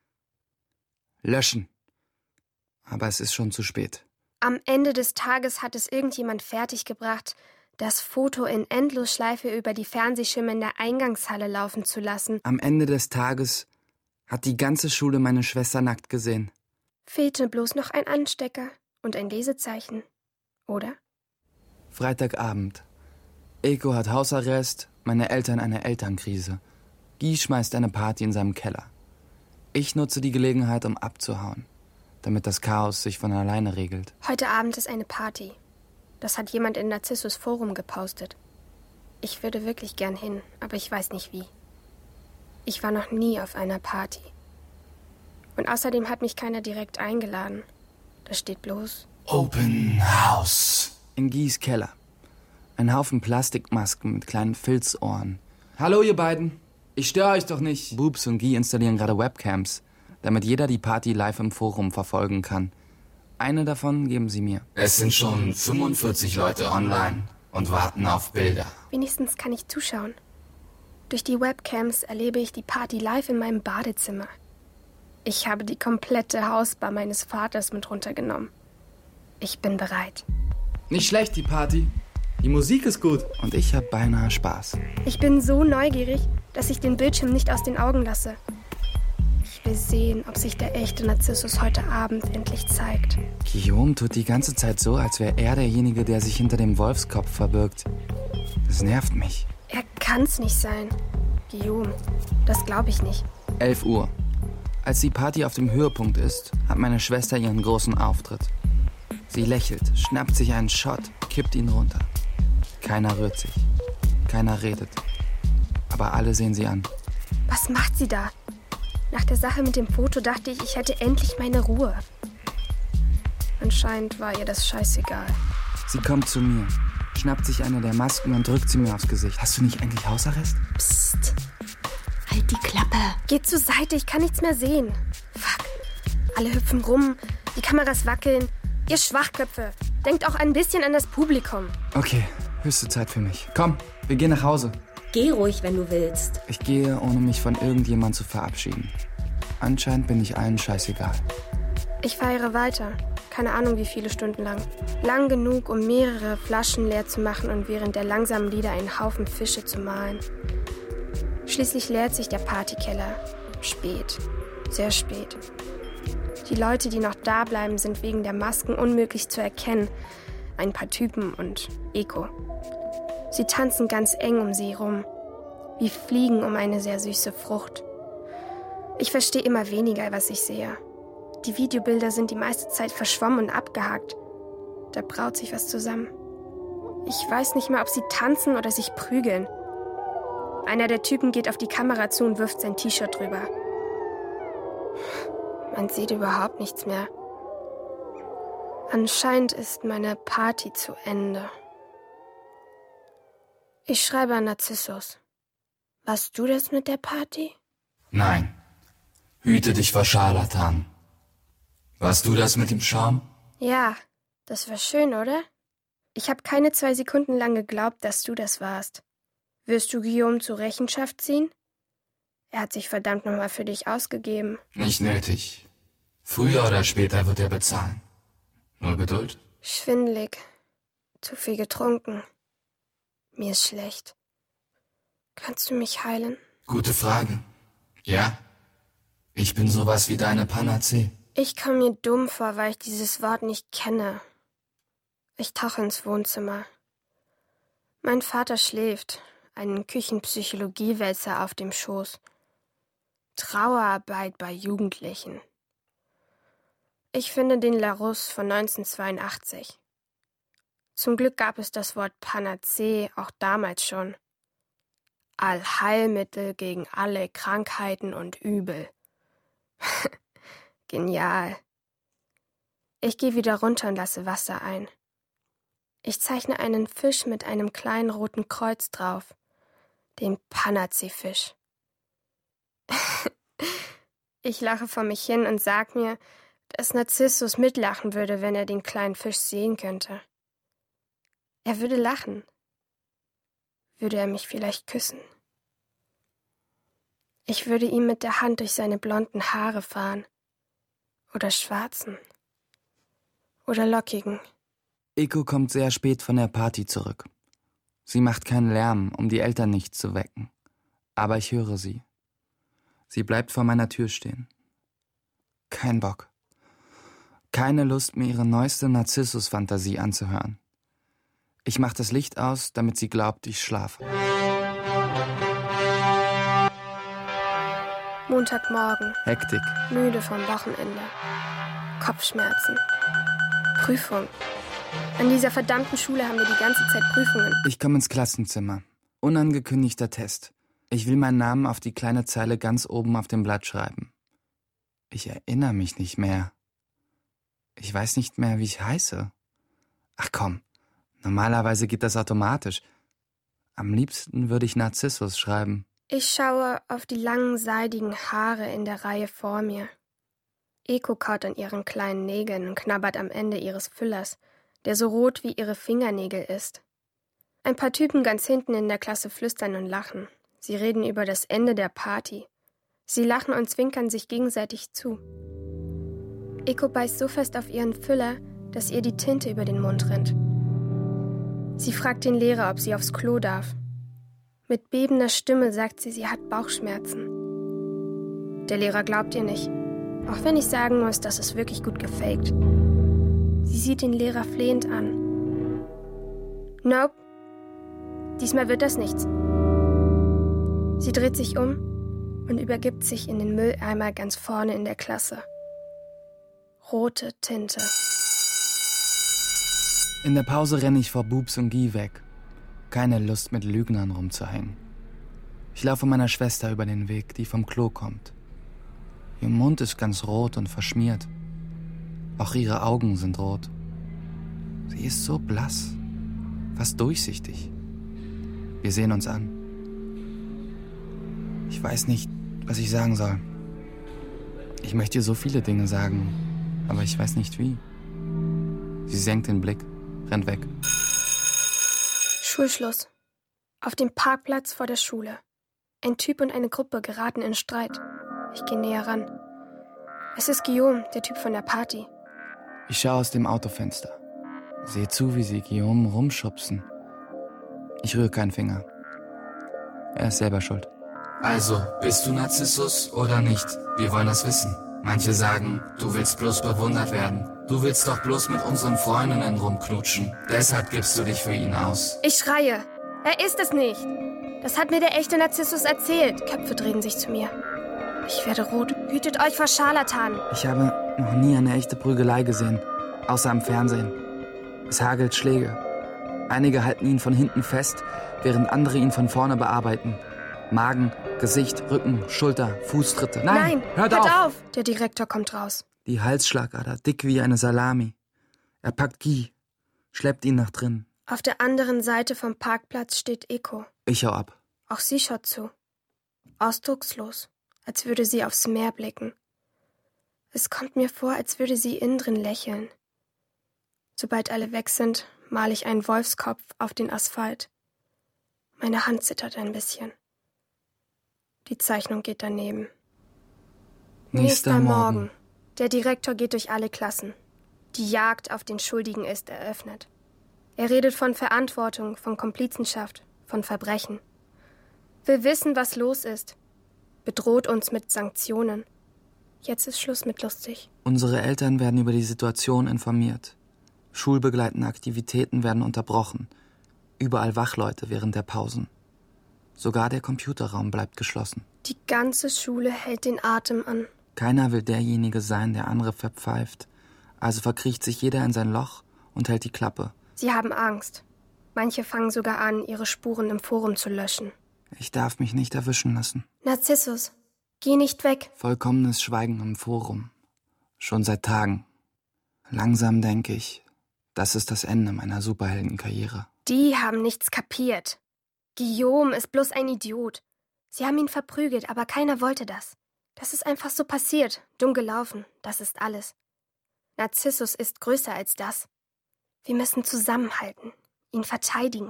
Löschen. Aber es ist schon zu spät. Am Ende des Tages hat es irgendjemand fertiggebracht, das Foto in Endlosschleife über die Fernsehschirme in der Eingangshalle laufen zu lassen. Am Ende des Tages hat die ganze Schule meine Schwester nackt gesehen. Fehlte bloß noch ein Anstecker und ein Lesezeichen, oder? Freitagabend. Eko hat Hausarrest, meine Eltern eine Elternkrise. Guy schmeißt eine Party in seinem Keller. Ich nutze die Gelegenheit, um abzuhauen, damit das Chaos sich von alleine regelt. Heute Abend ist eine Party. Das hat jemand in Narzissus Forum gepostet. Ich würde wirklich gern hin, aber ich weiß nicht wie. Ich war noch nie auf einer Party. Und außerdem hat mich keiner direkt eingeladen. Da steht bloß Open House. In Guys Keller. Ein Haufen Plastikmasken mit kleinen Filzohren. Hallo ihr beiden. Ich störe euch doch nicht. Boobs und Guy installieren gerade Webcams, damit jeder die Party live im Forum verfolgen kann. Eine davon geben sie mir. Es sind schon 45 Leute online und warten auf Bilder. Wenigstens kann ich zuschauen. Durch die Webcams erlebe ich die Party live in meinem Badezimmer. Ich habe die komplette Hausbar meines Vaters mit runtergenommen. Ich bin bereit. Nicht schlecht, die Party. Die Musik ist gut. Und ich habe beinahe Spaß. Ich bin so neugierig, dass ich den Bildschirm nicht aus den Augen lasse. Ich will sehen, ob sich der echte Narzissus heute Abend endlich zeigt. Guillaume tut die ganze Zeit so, als wäre er derjenige, der sich hinter dem Wolfskopf verbirgt. Das nervt mich. Er kann's nicht sein. Guillaume, das glaube ich nicht. 11 Uhr. Als die Party auf dem Höhepunkt ist, hat meine Schwester ihren großen Auftritt. Sie lächelt, schnappt sich einen Shot, kippt ihn runter. Keiner rührt sich. Keiner redet. Aber alle sehen sie an. Was macht sie da? Nach der Sache mit dem Foto dachte ich, ich hätte endlich meine Ruhe. Anscheinend war ihr das scheißegal. Sie kommt zu mir, schnappt sich eine der Masken und drückt sie mir aufs Gesicht. Hast du nicht eigentlich Hausarrest? Psst. Halt die Klappe. Geht zur Seite, ich kann nichts mehr sehen. Fuck. Alle hüpfen rum, die Kameras wackeln. Ihr Schwachköpfe, denkt auch ein bisschen an das Publikum. Okay, höchste Zeit für mich. Komm, wir gehen nach Hause. Geh ruhig, wenn du willst. Ich gehe, ohne mich von irgendjemand zu verabschieden. Anscheinend bin ich allen scheißegal. Ich feiere weiter. Keine Ahnung, wie viele Stunden lang. Lang genug, um mehrere Flaschen leer zu machen und während der langsamen Lieder einen Haufen Fische zu malen. Schließlich leert sich der Partykeller. Spät. Sehr spät. Die Leute, die noch da bleiben, sind wegen der Masken unmöglich zu erkennen. Ein paar Typen und Eko. Sie tanzen ganz eng um sie rum. Wie Fliegen um eine sehr süße Frucht. Ich verstehe immer weniger, was ich sehe. Die Videobilder sind die meiste Zeit verschwommen und abgehakt. Da braut sich was zusammen. Ich weiß nicht mal, ob sie tanzen oder sich prügeln. Einer der Typen geht auf die Kamera zu und wirft sein T-Shirt drüber. Man sieht überhaupt nichts mehr. Anscheinend ist meine Party zu Ende. Ich schreibe an Narzissus. Warst du das mit der Party? Nein. Hüte dich vor Scharlatan. Warst du das mit dem Schaum? Ja, das war schön, oder? Ich habe keine 2 Sekunden lang geglaubt, dass du das warst. Wirst du Guillaume zur Rechenschaft ziehen? Er hat sich verdammt nochmal für dich ausgegeben. Nicht nötig. Früher oder später wird er bezahlen. Nur Geduld. Schwindelig. Zu viel getrunken. Mir ist schlecht. Kannst du mich heilen? Gute Frage. Ja. Ich bin sowas wie deine Panazee. Ich komme mir dumm vor, weil ich dieses Wort nicht kenne. Ich tauche ins Wohnzimmer. Mein Vater schläft, einen Küchenpsychologiewälzer auf dem Schoß. Trauerarbeit bei Jugendlichen. Ich finde den Larousse von 1982. Zum Glück gab es das Wort Panazee auch damals schon. Allheilmittel gegen alle Krankheiten und Übel. Genial. Ich gehe wieder runter und lasse Wasser ein. Ich zeichne einen Fisch mit einem kleinen roten Kreuz drauf. Den Panazee-Fisch. Ich lache vor mich hin und sag mir, dass Narzissus mitlachen würde, wenn er den kleinen Fisch sehen könnte. Er würde lachen. Würde er mich vielleicht küssen? Ich würde ihm mit der Hand durch seine blonden Haare fahren. Oder schwarzen. Oder lockigen. Eko kommt sehr spät von der Party zurück. Sie macht keinen Lärm, um die Eltern nicht zu wecken. Aber ich höre sie. Sie bleibt vor meiner Tür stehen. Kein Bock. Keine Lust, mir ihre neueste Narzissus-Fantasie anzuhören. Ich mache das Licht aus, damit sie glaubt, ich schlafe. Montagmorgen. Hektik. Müde vom Wochenende. Kopfschmerzen. Prüfung. An dieser verdammten Schule haben wir die ganze Zeit Prüfungen. Ich komme ins Klassenzimmer. Unangekündigter Test. Ich will meinen Namen auf die kleine Zeile ganz oben auf dem Blatt schreiben. Ich erinnere mich nicht mehr. Ich weiß nicht mehr, wie ich heiße. Ach komm, normalerweise geht das automatisch. Am liebsten würde ich Narzissus schreiben. Ich schaue auf die langen, seidigen Haare in der Reihe vor mir. Eko kaut an ihren kleinen Nägeln und knabbert am Ende ihres Füllers, der so rot wie ihre Fingernägel ist. Ein paar Typen ganz hinten in der Klasse flüstern und lachen. Sie reden über das Ende der Party. Sie lachen und zwinkern sich gegenseitig zu. Eko beißt so fest auf ihren Füller, dass ihr die Tinte über den Mund rinnt. Sie fragt den Lehrer, ob sie aufs Klo darf. Mit bebender Stimme sagt sie, sie hat Bauchschmerzen. Der Lehrer glaubt ihr nicht, auch wenn ich sagen muss, das ist wirklich gut gefaked. Sie sieht den Lehrer flehend an. Nope, diesmal wird das nichts. Sie dreht sich um und übergibt sich in den Mülleimer ganz vorne in der Klasse. Rote Tinte. In der Pause renne ich vor Bubs und Guy weg. Keine Lust, mit Lügnern rumzuhängen. Ich laufe meiner Schwester über den Weg, die vom Klo kommt. Ihr Mund ist ganz rot und verschmiert. Auch ihre Augen sind rot. Sie ist so blass, fast durchsichtig. Wir sehen uns an. Ich weiß nicht, was ich sagen soll. Ich möchte ihr so viele Dinge sagen, aber ich weiß nicht wie. Sie senkt den Blick, rennt weg. Schulschluss. Auf dem Parkplatz vor der Schule. Ein Typ und eine Gruppe geraten in Streit. Ich gehe näher ran. Es ist Guillaume, der Typ von der Party. Ich schaue aus dem Autofenster. Sehe zu, wie sie Guillaume rumschubsen. Ich rühre keinen Finger. Er ist selber schuld. Also, bist du Narzissus oder nicht? Wir wollen das wissen. Manche sagen, du willst bloß bewundert werden. Du willst doch bloß mit unseren Freundinnen rumknutschen. Deshalb gibst du dich für ihn aus. Ich schreie. Er ist es nicht. Das hat mir der echte Narzissus erzählt. Köpfe drehen sich zu mir. Ich werde rot. Hütet euch vor Scharlatanen. Ich habe noch nie eine echte Prügelei gesehen, außer am Fernsehen. Es hagelt Schläge. Einige halten ihn von hinten fest, während andere ihn von vorne bearbeiten. Magen, Gesicht, Rücken, Schulter, Fußtritte. Nein, hört auf! Der Direktor kommt raus. Die Halsschlagader, dick wie eine Salami. Er packt Guy, schleppt ihn nach drin. Auf der anderen Seite vom Parkplatz steht Eko. Ich hau ab. Auch sie schaut zu. Ausdruckslos, als würde sie aufs Meer blicken. Es kommt mir vor, als würde sie innen drin lächeln. Sobald alle weg sind, male ich einen Wolfskopf auf den Asphalt. Meine Hand zittert ein bisschen. Die Zeichnung geht daneben. Nächster Morgen. Der Direktor geht durch alle Klassen. Die Jagd auf den Schuldigen ist eröffnet. Er redet von Verantwortung, von Komplizenschaft, von Verbrechen. Will wissen, was los ist. Bedroht uns mit Sanktionen. Jetzt ist Schluss mit lustig. Unsere Eltern werden über die Situation informiert. Schulbegleitende Aktivitäten werden unterbrochen. Überall Wachleute während der Pausen. Sogar der Computerraum bleibt geschlossen. Die ganze Schule hält den Atem an. Keiner will derjenige sein, der andere verpfeift. Also verkriecht sich jeder in sein Loch und hält die Klappe. Sie haben Angst. Manche fangen sogar an, ihre Spuren im Forum zu löschen. Ich darf mich nicht erwischen lassen. Narzissus, geh nicht weg. Vollkommenes Schweigen im Forum. Schon seit Tagen. Langsam denke ich, das ist das Ende meiner Superheldenkarriere. Die haben nichts kapiert. Guillaume ist bloß ein Idiot. Sie haben ihn verprügelt, aber keiner wollte das. Das ist einfach so passiert, dumm gelaufen, das ist alles. Narzissus ist größer als das. Wir müssen zusammenhalten, ihn verteidigen.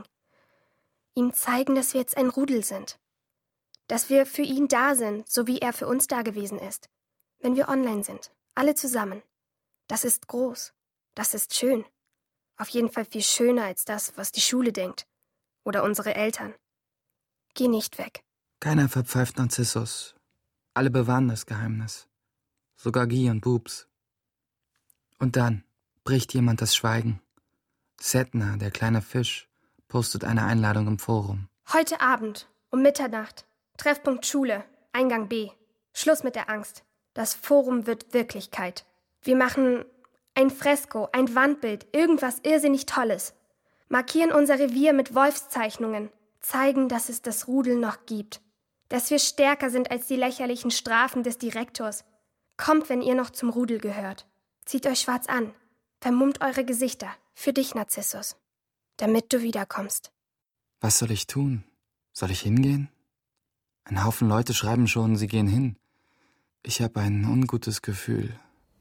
Ihm zeigen, dass wir jetzt ein Rudel sind. Dass wir für ihn da sind, so wie er für uns da gewesen ist. Wenn wir online sind, alle zusammen. Das ist groß, das ist schön. Auf jeden Fall viel schöner als das, was die Schule denkt. Oder unsere Eltern. Geh nicht weg. Keiner verpfeift Narzissus. Alle bewahren das Geheimnis. Sogar Guy und Boobs. Und dann bricht jemand das Schweigen. Setna, der kleine Fisch, postet eine Einladung im Forum. Heute Abend, um Mitternacht. Treffpunkt Schule, Eingang B. Schluss mit der Angst. Das Forum wird Wirklichkeit. Wir machen ein Fresko, ein Wandbild, irgendwas irrsinnig Tolles. Markieren unser Revier mit Wolfszeichnungen. Zeigen, dass es das Rudel noch gibt. Dass wir stärker sind als die lächerlichen Strafen des Direktors. Kommt, wenn ihr noch zum Rudel gehört. Zieht euch schwarz an. Vermummt eure Gesichter. Für dich, Narzissus. Damit du wiederkommst. Was soll ich tun? Soll ich hingehen? Ein Haufen Leute schreiben schon, sie gehen hin. Ich habe ein ungutes Gefühl.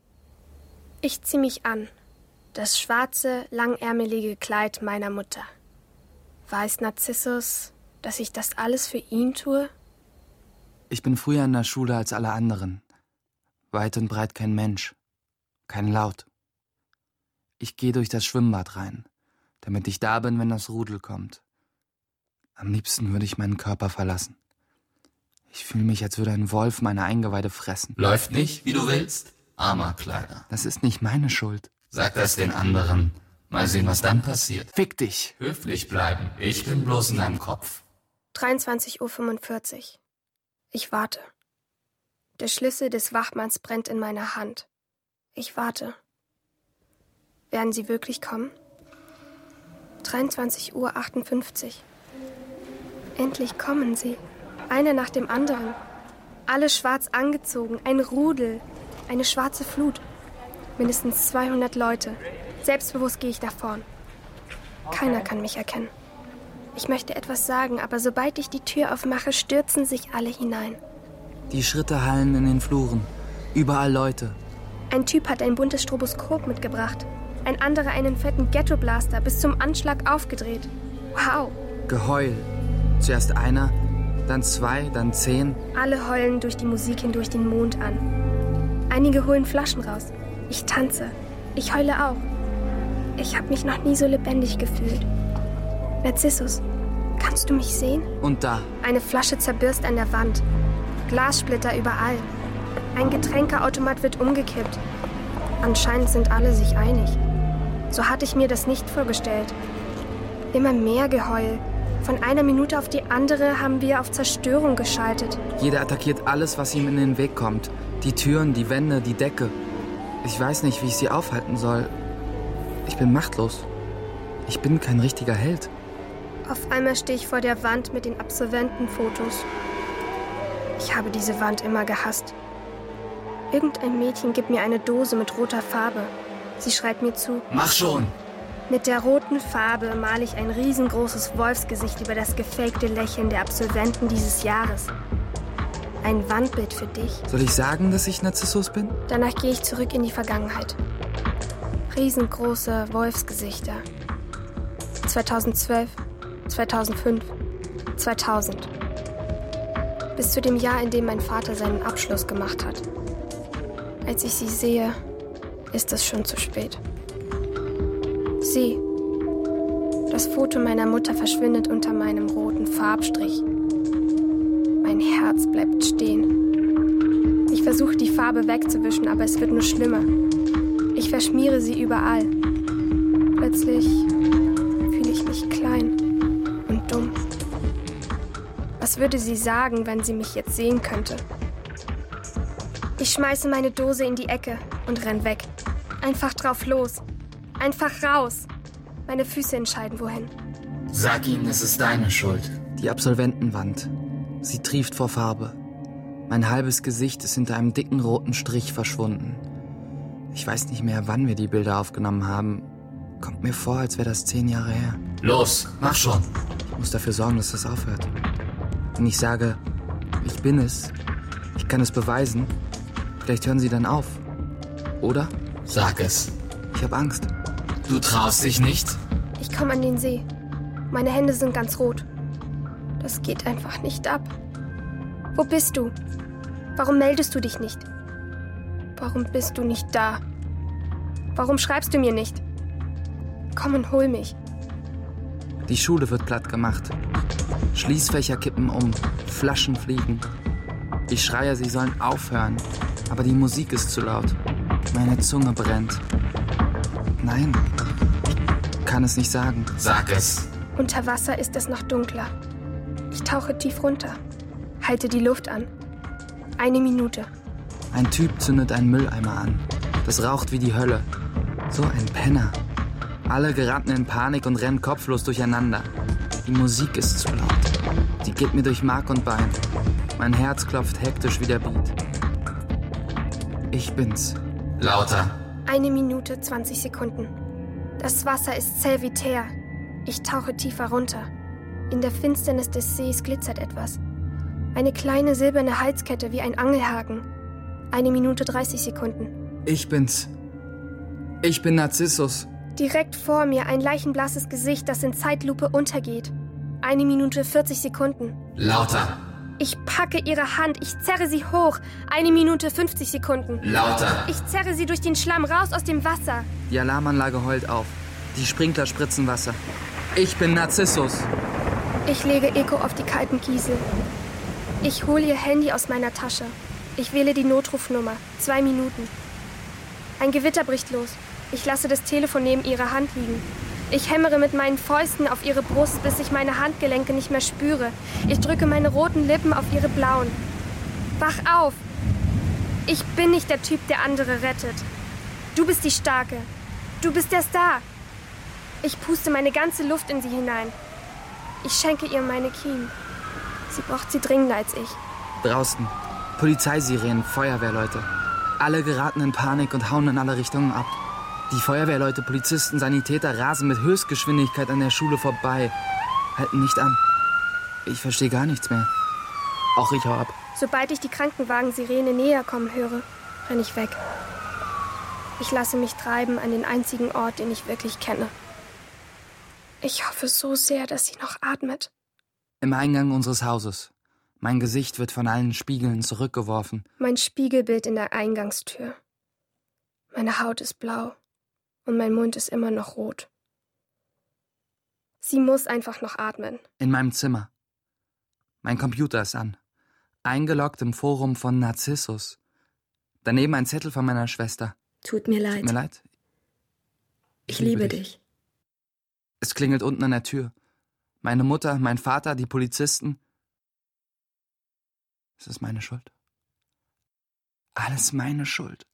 Ich zieh mich an. Das schwarze, langärmelige Kleid meiner Mutter. Weiß Narzissus, dass ich das alles für ihn tue? Ich bin früher in der Schule als alle anderen. Weit und breit kein Mensch. Kein Laut. Ich gehe durch das Schwimmbad rein, damit ich da bin, wenn das Rudel kommt. Am liebsten würde ich meinen Körper verlassen. Ich fühle mich, als würde ein Wolf meine Eingeweide fressen. Läuft nicht, wie du willst? Armer Kleiner. Das ist nicht meine Schuld. Sag das den anderen. Mal sehen, was dann passiert. Fick dich. Höflich bleiben. Ich bin bloß in deinem Kopf. 23:45 Uhr. Ich warte. Der Schlüssel des Wachmanns brennt in meiner Hand. Ich warte. Werden sie wirklich kommen? 23:58 Uhr. Endlich kommen sie. Einer nach dem anderen. Alle schwarz angezogen. Ein Rudel. Eine schwarze Flut. Mindestens 200 Leute. Selbstbewusst gehe ich davon. Keiner kann mich erkennen. Ich möchte etwas sagen, aber sobald ich die Tür aufmache, stürzen sich alle hinein. Die Schritte hallen in den Fluren. Überall Leute. Ein Typ hat ein buntes Stroboskop mitgebracht. Ein anderer einen fetten Ghetto-Blaster bis zum Anschlag aufgedreht. Wow. Geheul. Zuerst einer, dann 2, dann 10. Alle heulen durch die Musik hindurch den Mond an. Einige holen Flaschen raus. Ich tanze. Ich heule auch. Ich habe mich noch nie so lebendig gefühlt. Narzissus, kannst du mich sehen? Und da. Eine Flasche zerbirst an der Wand. Glassplitter überall. Ein Getränkeautomat wird umgekippt. Anscheinend sind alle sich einig. So hatte ich mir das nicht vorgestellt. Immer mehr Geheul. Von einer Minute auf die andere haben wir auf Zerstörung geschaltet. Jeder attackiert alles, was ihm in den Weg kommt. Die Türen, die Wände, die Decke. Ich weiß nicht, wie ich sie aufhalten soll. Ich bin machtlos. Ich bin kein richtiger Held. Auf einmal stehe ich vor der Wand mit den Absolventenfotos. Ich habe diese Wand immer gehasst. Irgendein Mädchen gibt mir eine Dose mit roter Farbe. Sie schreit mir zu. Mach schon! Mit der roten Farbe male ich ein riesengroßes Wolfsgesicht über das gefakte Lächeln der Absolventen dieses Jahres. Ein Wandbild für dich. Soll ich sagen, dass ich Narzissus bin? Danach gehe ich zurück in die Vergangenheit. Riesengroße Wolfsgesichter. 2012, 2005, 2000. Bis zu dem Jahr, in dem mein Vater seinen Abschluss gemacht hat. Als ich sie sehe, ist es schon zu spät. Sie. Das Foto meiner Mutter verschwindet unter meinem roten Farbstrich. Mein Herz bleibt stehen. Ich versuche, die Farbe wegzuwischen, aber es wird nur schlimmer. Ich verschmiere sie überall. Plötzlich fühle ich mich klein und dumm. Was würde sie sagen, wenn sie mich jetzt sehen könnte? Ich schmeiße meine Dose in die Ecke und renn weg. Einfach drauf los. Einfach raus. Meine Füße entscheiden, wohin. Sag ihnen, es ist deine Schuld. Die Absolventenwand. Sie trieft vor Farbe. Mein halbes Gesicht ist hinter einem dicken roten Strich verschwunden. Ich weiß nicht mehr, wann wir die Bilder aufgenommen haben. Kommt mir vor, als wäre das 10 Jahre her. Los, mach schon! Ich muss dafür sorgen, dass das aufhört. Wenn ich sage, ich bin es, ich kann es beweisen, vielleicht hören sie dann auf. Oder? Sag es. Ich habe Angst. Du traust dich nicht? Ich komme an den See. Meine Hände sind ganz rot. Das geht einfach nicht ab. Wo bist du? Warum meldest du dich nicht? Warum bist du nicht da? Warum schreibst du mir nicht? Komm und hol mich. Die Schule wird platt gemacht. Schließfächer kippen um, Flaschen fliegen. Ich schreie, sie sollen aufhören, aber die Musik ist zu laut. Meine Zunge brennt. Nein, ich kann es nicht sagen. Sag es. Unter Wasser ist es noch dunkler. Ich tauche tief runter, halte die Luft an. 1 Minute. Ein Typ zündet einen Mülleimer an. Das raucht wie die Hölle. So ein Penner. Alle geraten in Panik und rennen kopflos durcheinander. Die Musik ist zu laut. Die geht mir durch Mark und Bein. Mein Herz klopft hektisch wie der Beat. Ich bin's. Lauter. 1 Minute, 20 Sekunden. Das Wasser ist zellvitär. Ich tauche tiefer runter. In der Finsternis des Sees glitzert etwas. Eine kleine silberne Halskette wie ein Angelhaken. 1 Minute, 30 Sekunden. Ich bin's. Ich bin Narzissus. Direkt vor mir ein leichenblasses Gesicht, das in Zeitlupe untergeht. 1 Minute, 40 Sekunden. Lauter. Ich packe ihre Hand, ich zerre sie hoch. 1 Minute, 50 Sekunden. Lauter. Ich zerre sie durch den Schlamm raus aus dem Wasser. Die Alarmanlage heult auf. Die Sprinkler spritzen Wasser. Ich bin Narzissus. Ich lege Eko auf die kalten Kiesel. Ich hole ihr Handy aus meiner Tasche. Ich wähle die Notrufnummer. 2 Minuten. Ein Gewitter bricht los. Ich lasse das Telefon neben ihrer Hand liegen. Ich hämmere mit meinen Fäusten auf ihre Brust, bis ich meine Handgelenke nicht mehr spüre. Ich drücke meine roten Lippen auf ihre blauen. Wach auf! Ich bin nicht der Typ, der andere rettet. Du bist die Starke. Du bist der Star. Ich puste meine ganze Luft in sie hinein. Ich schenke ihr meine Kiemen. Sie braucht sie dringender als ich. Draußen. Polizeisirenen, Feuerwehrleute. Alle geraten in Panik und hauen in alle Richtungen ab. Die Feuerwehrleute, Polizisten, Sanitäter rasen mit Höchstgeschwindigkeit an der Schule vorbei. Halten nicht an. Ich verstehe gar nichts mehr. Auch ich hau ab. Sobald ich die Krankenwagen-Sirene näher kommen höre, renne ich weg. Ich lasse mich treiben an den einzigen Ort, den ich wirklich kenne. Ich hoffe so sehr, dass sie noch atmet. Im Eingang unseres Hauses. Mein Gesicht wird von allen Spiegeln zurückgeworfen. Mein Spiegelbild in der Eingangstür. Meine Haut ist blau und mein Mund ist immer noch rot. Sie muss einfach noch atmen. In meinem Zimmer. Mein Computer ist an. Eingeloggt im Forum von Narzissus. Daneben ein Zettel von meiner Schwester. Tut mir leid. Tut mir leid. Ich liebe dich. Es klingelt unten an der Tür. Meine Mutter, mein Vater, die Polizisten. Es ist meine Schuld. Alles meine Schuld.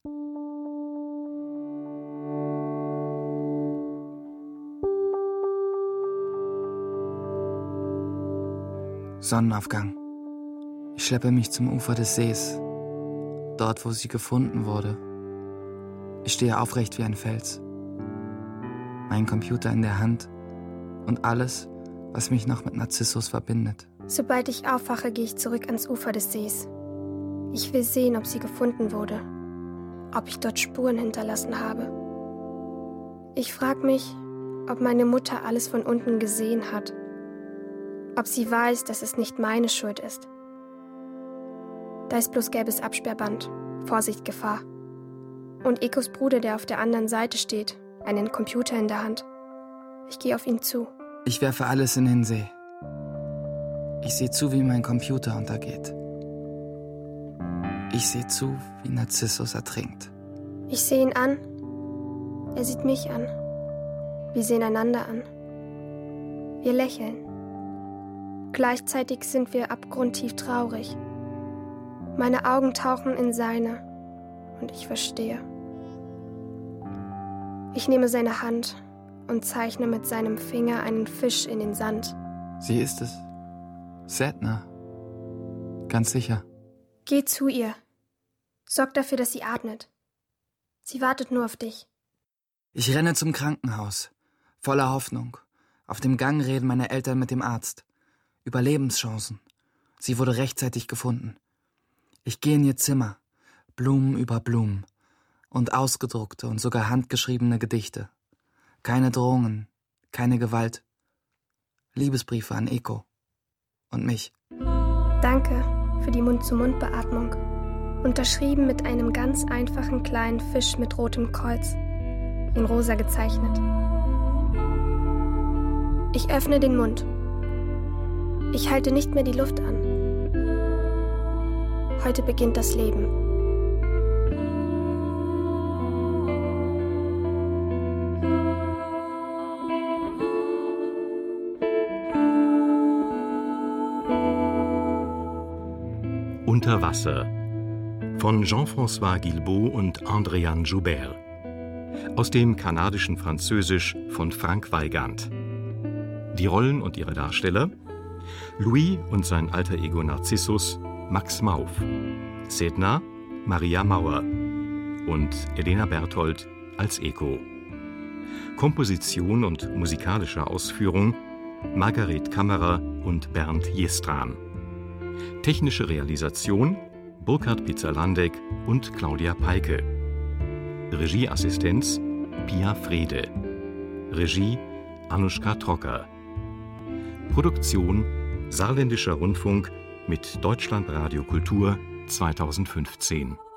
Sonnenaufgang. Ich schleppe mich zum Ufer des Sees. Dort, wo sie gefunden wurde. Ich stehe aufrecht wie ein Fels. Mein Computer in der Hand und alles, was mich noch mit Narzissus verbindet. Sobald ich aufwache, gehe ich zurück ans Ufer des Sees. Ich will sehen, ob sie gefunden wurde, ob ich dort Spuren hinterlassen habe. Ich frage mich, ob meine Mutter alles von unten gesehen hat, ob sie weiß, dass es nicht meine Schuld ist. Da ist bloß gelbes Absperrband. Vorsicht, Gefahr. Und Ekos Bruder, der auf der anderen Seite steht, einen Computer in der Hand. Ich gehe auf ihn zu. Ich werfe alles in den See. Ich sehe zu, wie mein Computer untergeht. Ich sehe zu, wie Narzissus ertrinkt. Ich sehe ihn an. Er sieht mich an. Wir sehen einander an. Wir lächeln. Gleichzeitig sind wir abgrundtief traurig. Meine Augen tauchen in seine und ich verstehe. Ich nehme seine Hand und zeichne mit seinem Finger einen Fisch in den Sand. Sie ist es. Sedna. Ganz sicher. Geh zu ihr. Sorg dafür, dass sie atmet. Sie wartet nur auf dich. Ich renne zum Krankenhaus. Voller Hoffnung. Auf dem Gang reden meine Eltern mit dem Arzt. Überlebenschancen. Sie wurde rechtzeitig gefunden. Ich gehe in ihr Zimmer. Blumen über Blumen. Und ausgedruckte und sogar handgeschriebene Gedichte. Keine Drohungen, keine Gewalt. Liebesbriefe an Eko. Und mich. Danke für die Mund-zu-Mund-Beatmung. Unterschrieben mit einem ganz einfachen kleinen Fisch mit rotem Kreuz. In rosa gezeichnet. Ich öffne den Mund. Ich halte nicht mehr die Luft an. Heute beginnt das Leben. Unter Wasser von Jean-François Guilbault und Andréane Joubert. Aus dem kanadischen Französisch von Frank Weigand. Die Rollen und ihre Darsteller: Louis und sein alter Ego Narzissus Max Mauf, Sedna Maria Mauer und Elena Berthold als Eko. Komposition und musikalische Ausführung Margaret Kammerer und Bernd Jestran. Technische Realisation Burkhard Pizzalandek und Claudia Peike. Regieassistenz Pia Frede. Regie Anuschka Trocker. Produktion Saarländischer Rundfunk mit Deutschlandradio Kultur 2015.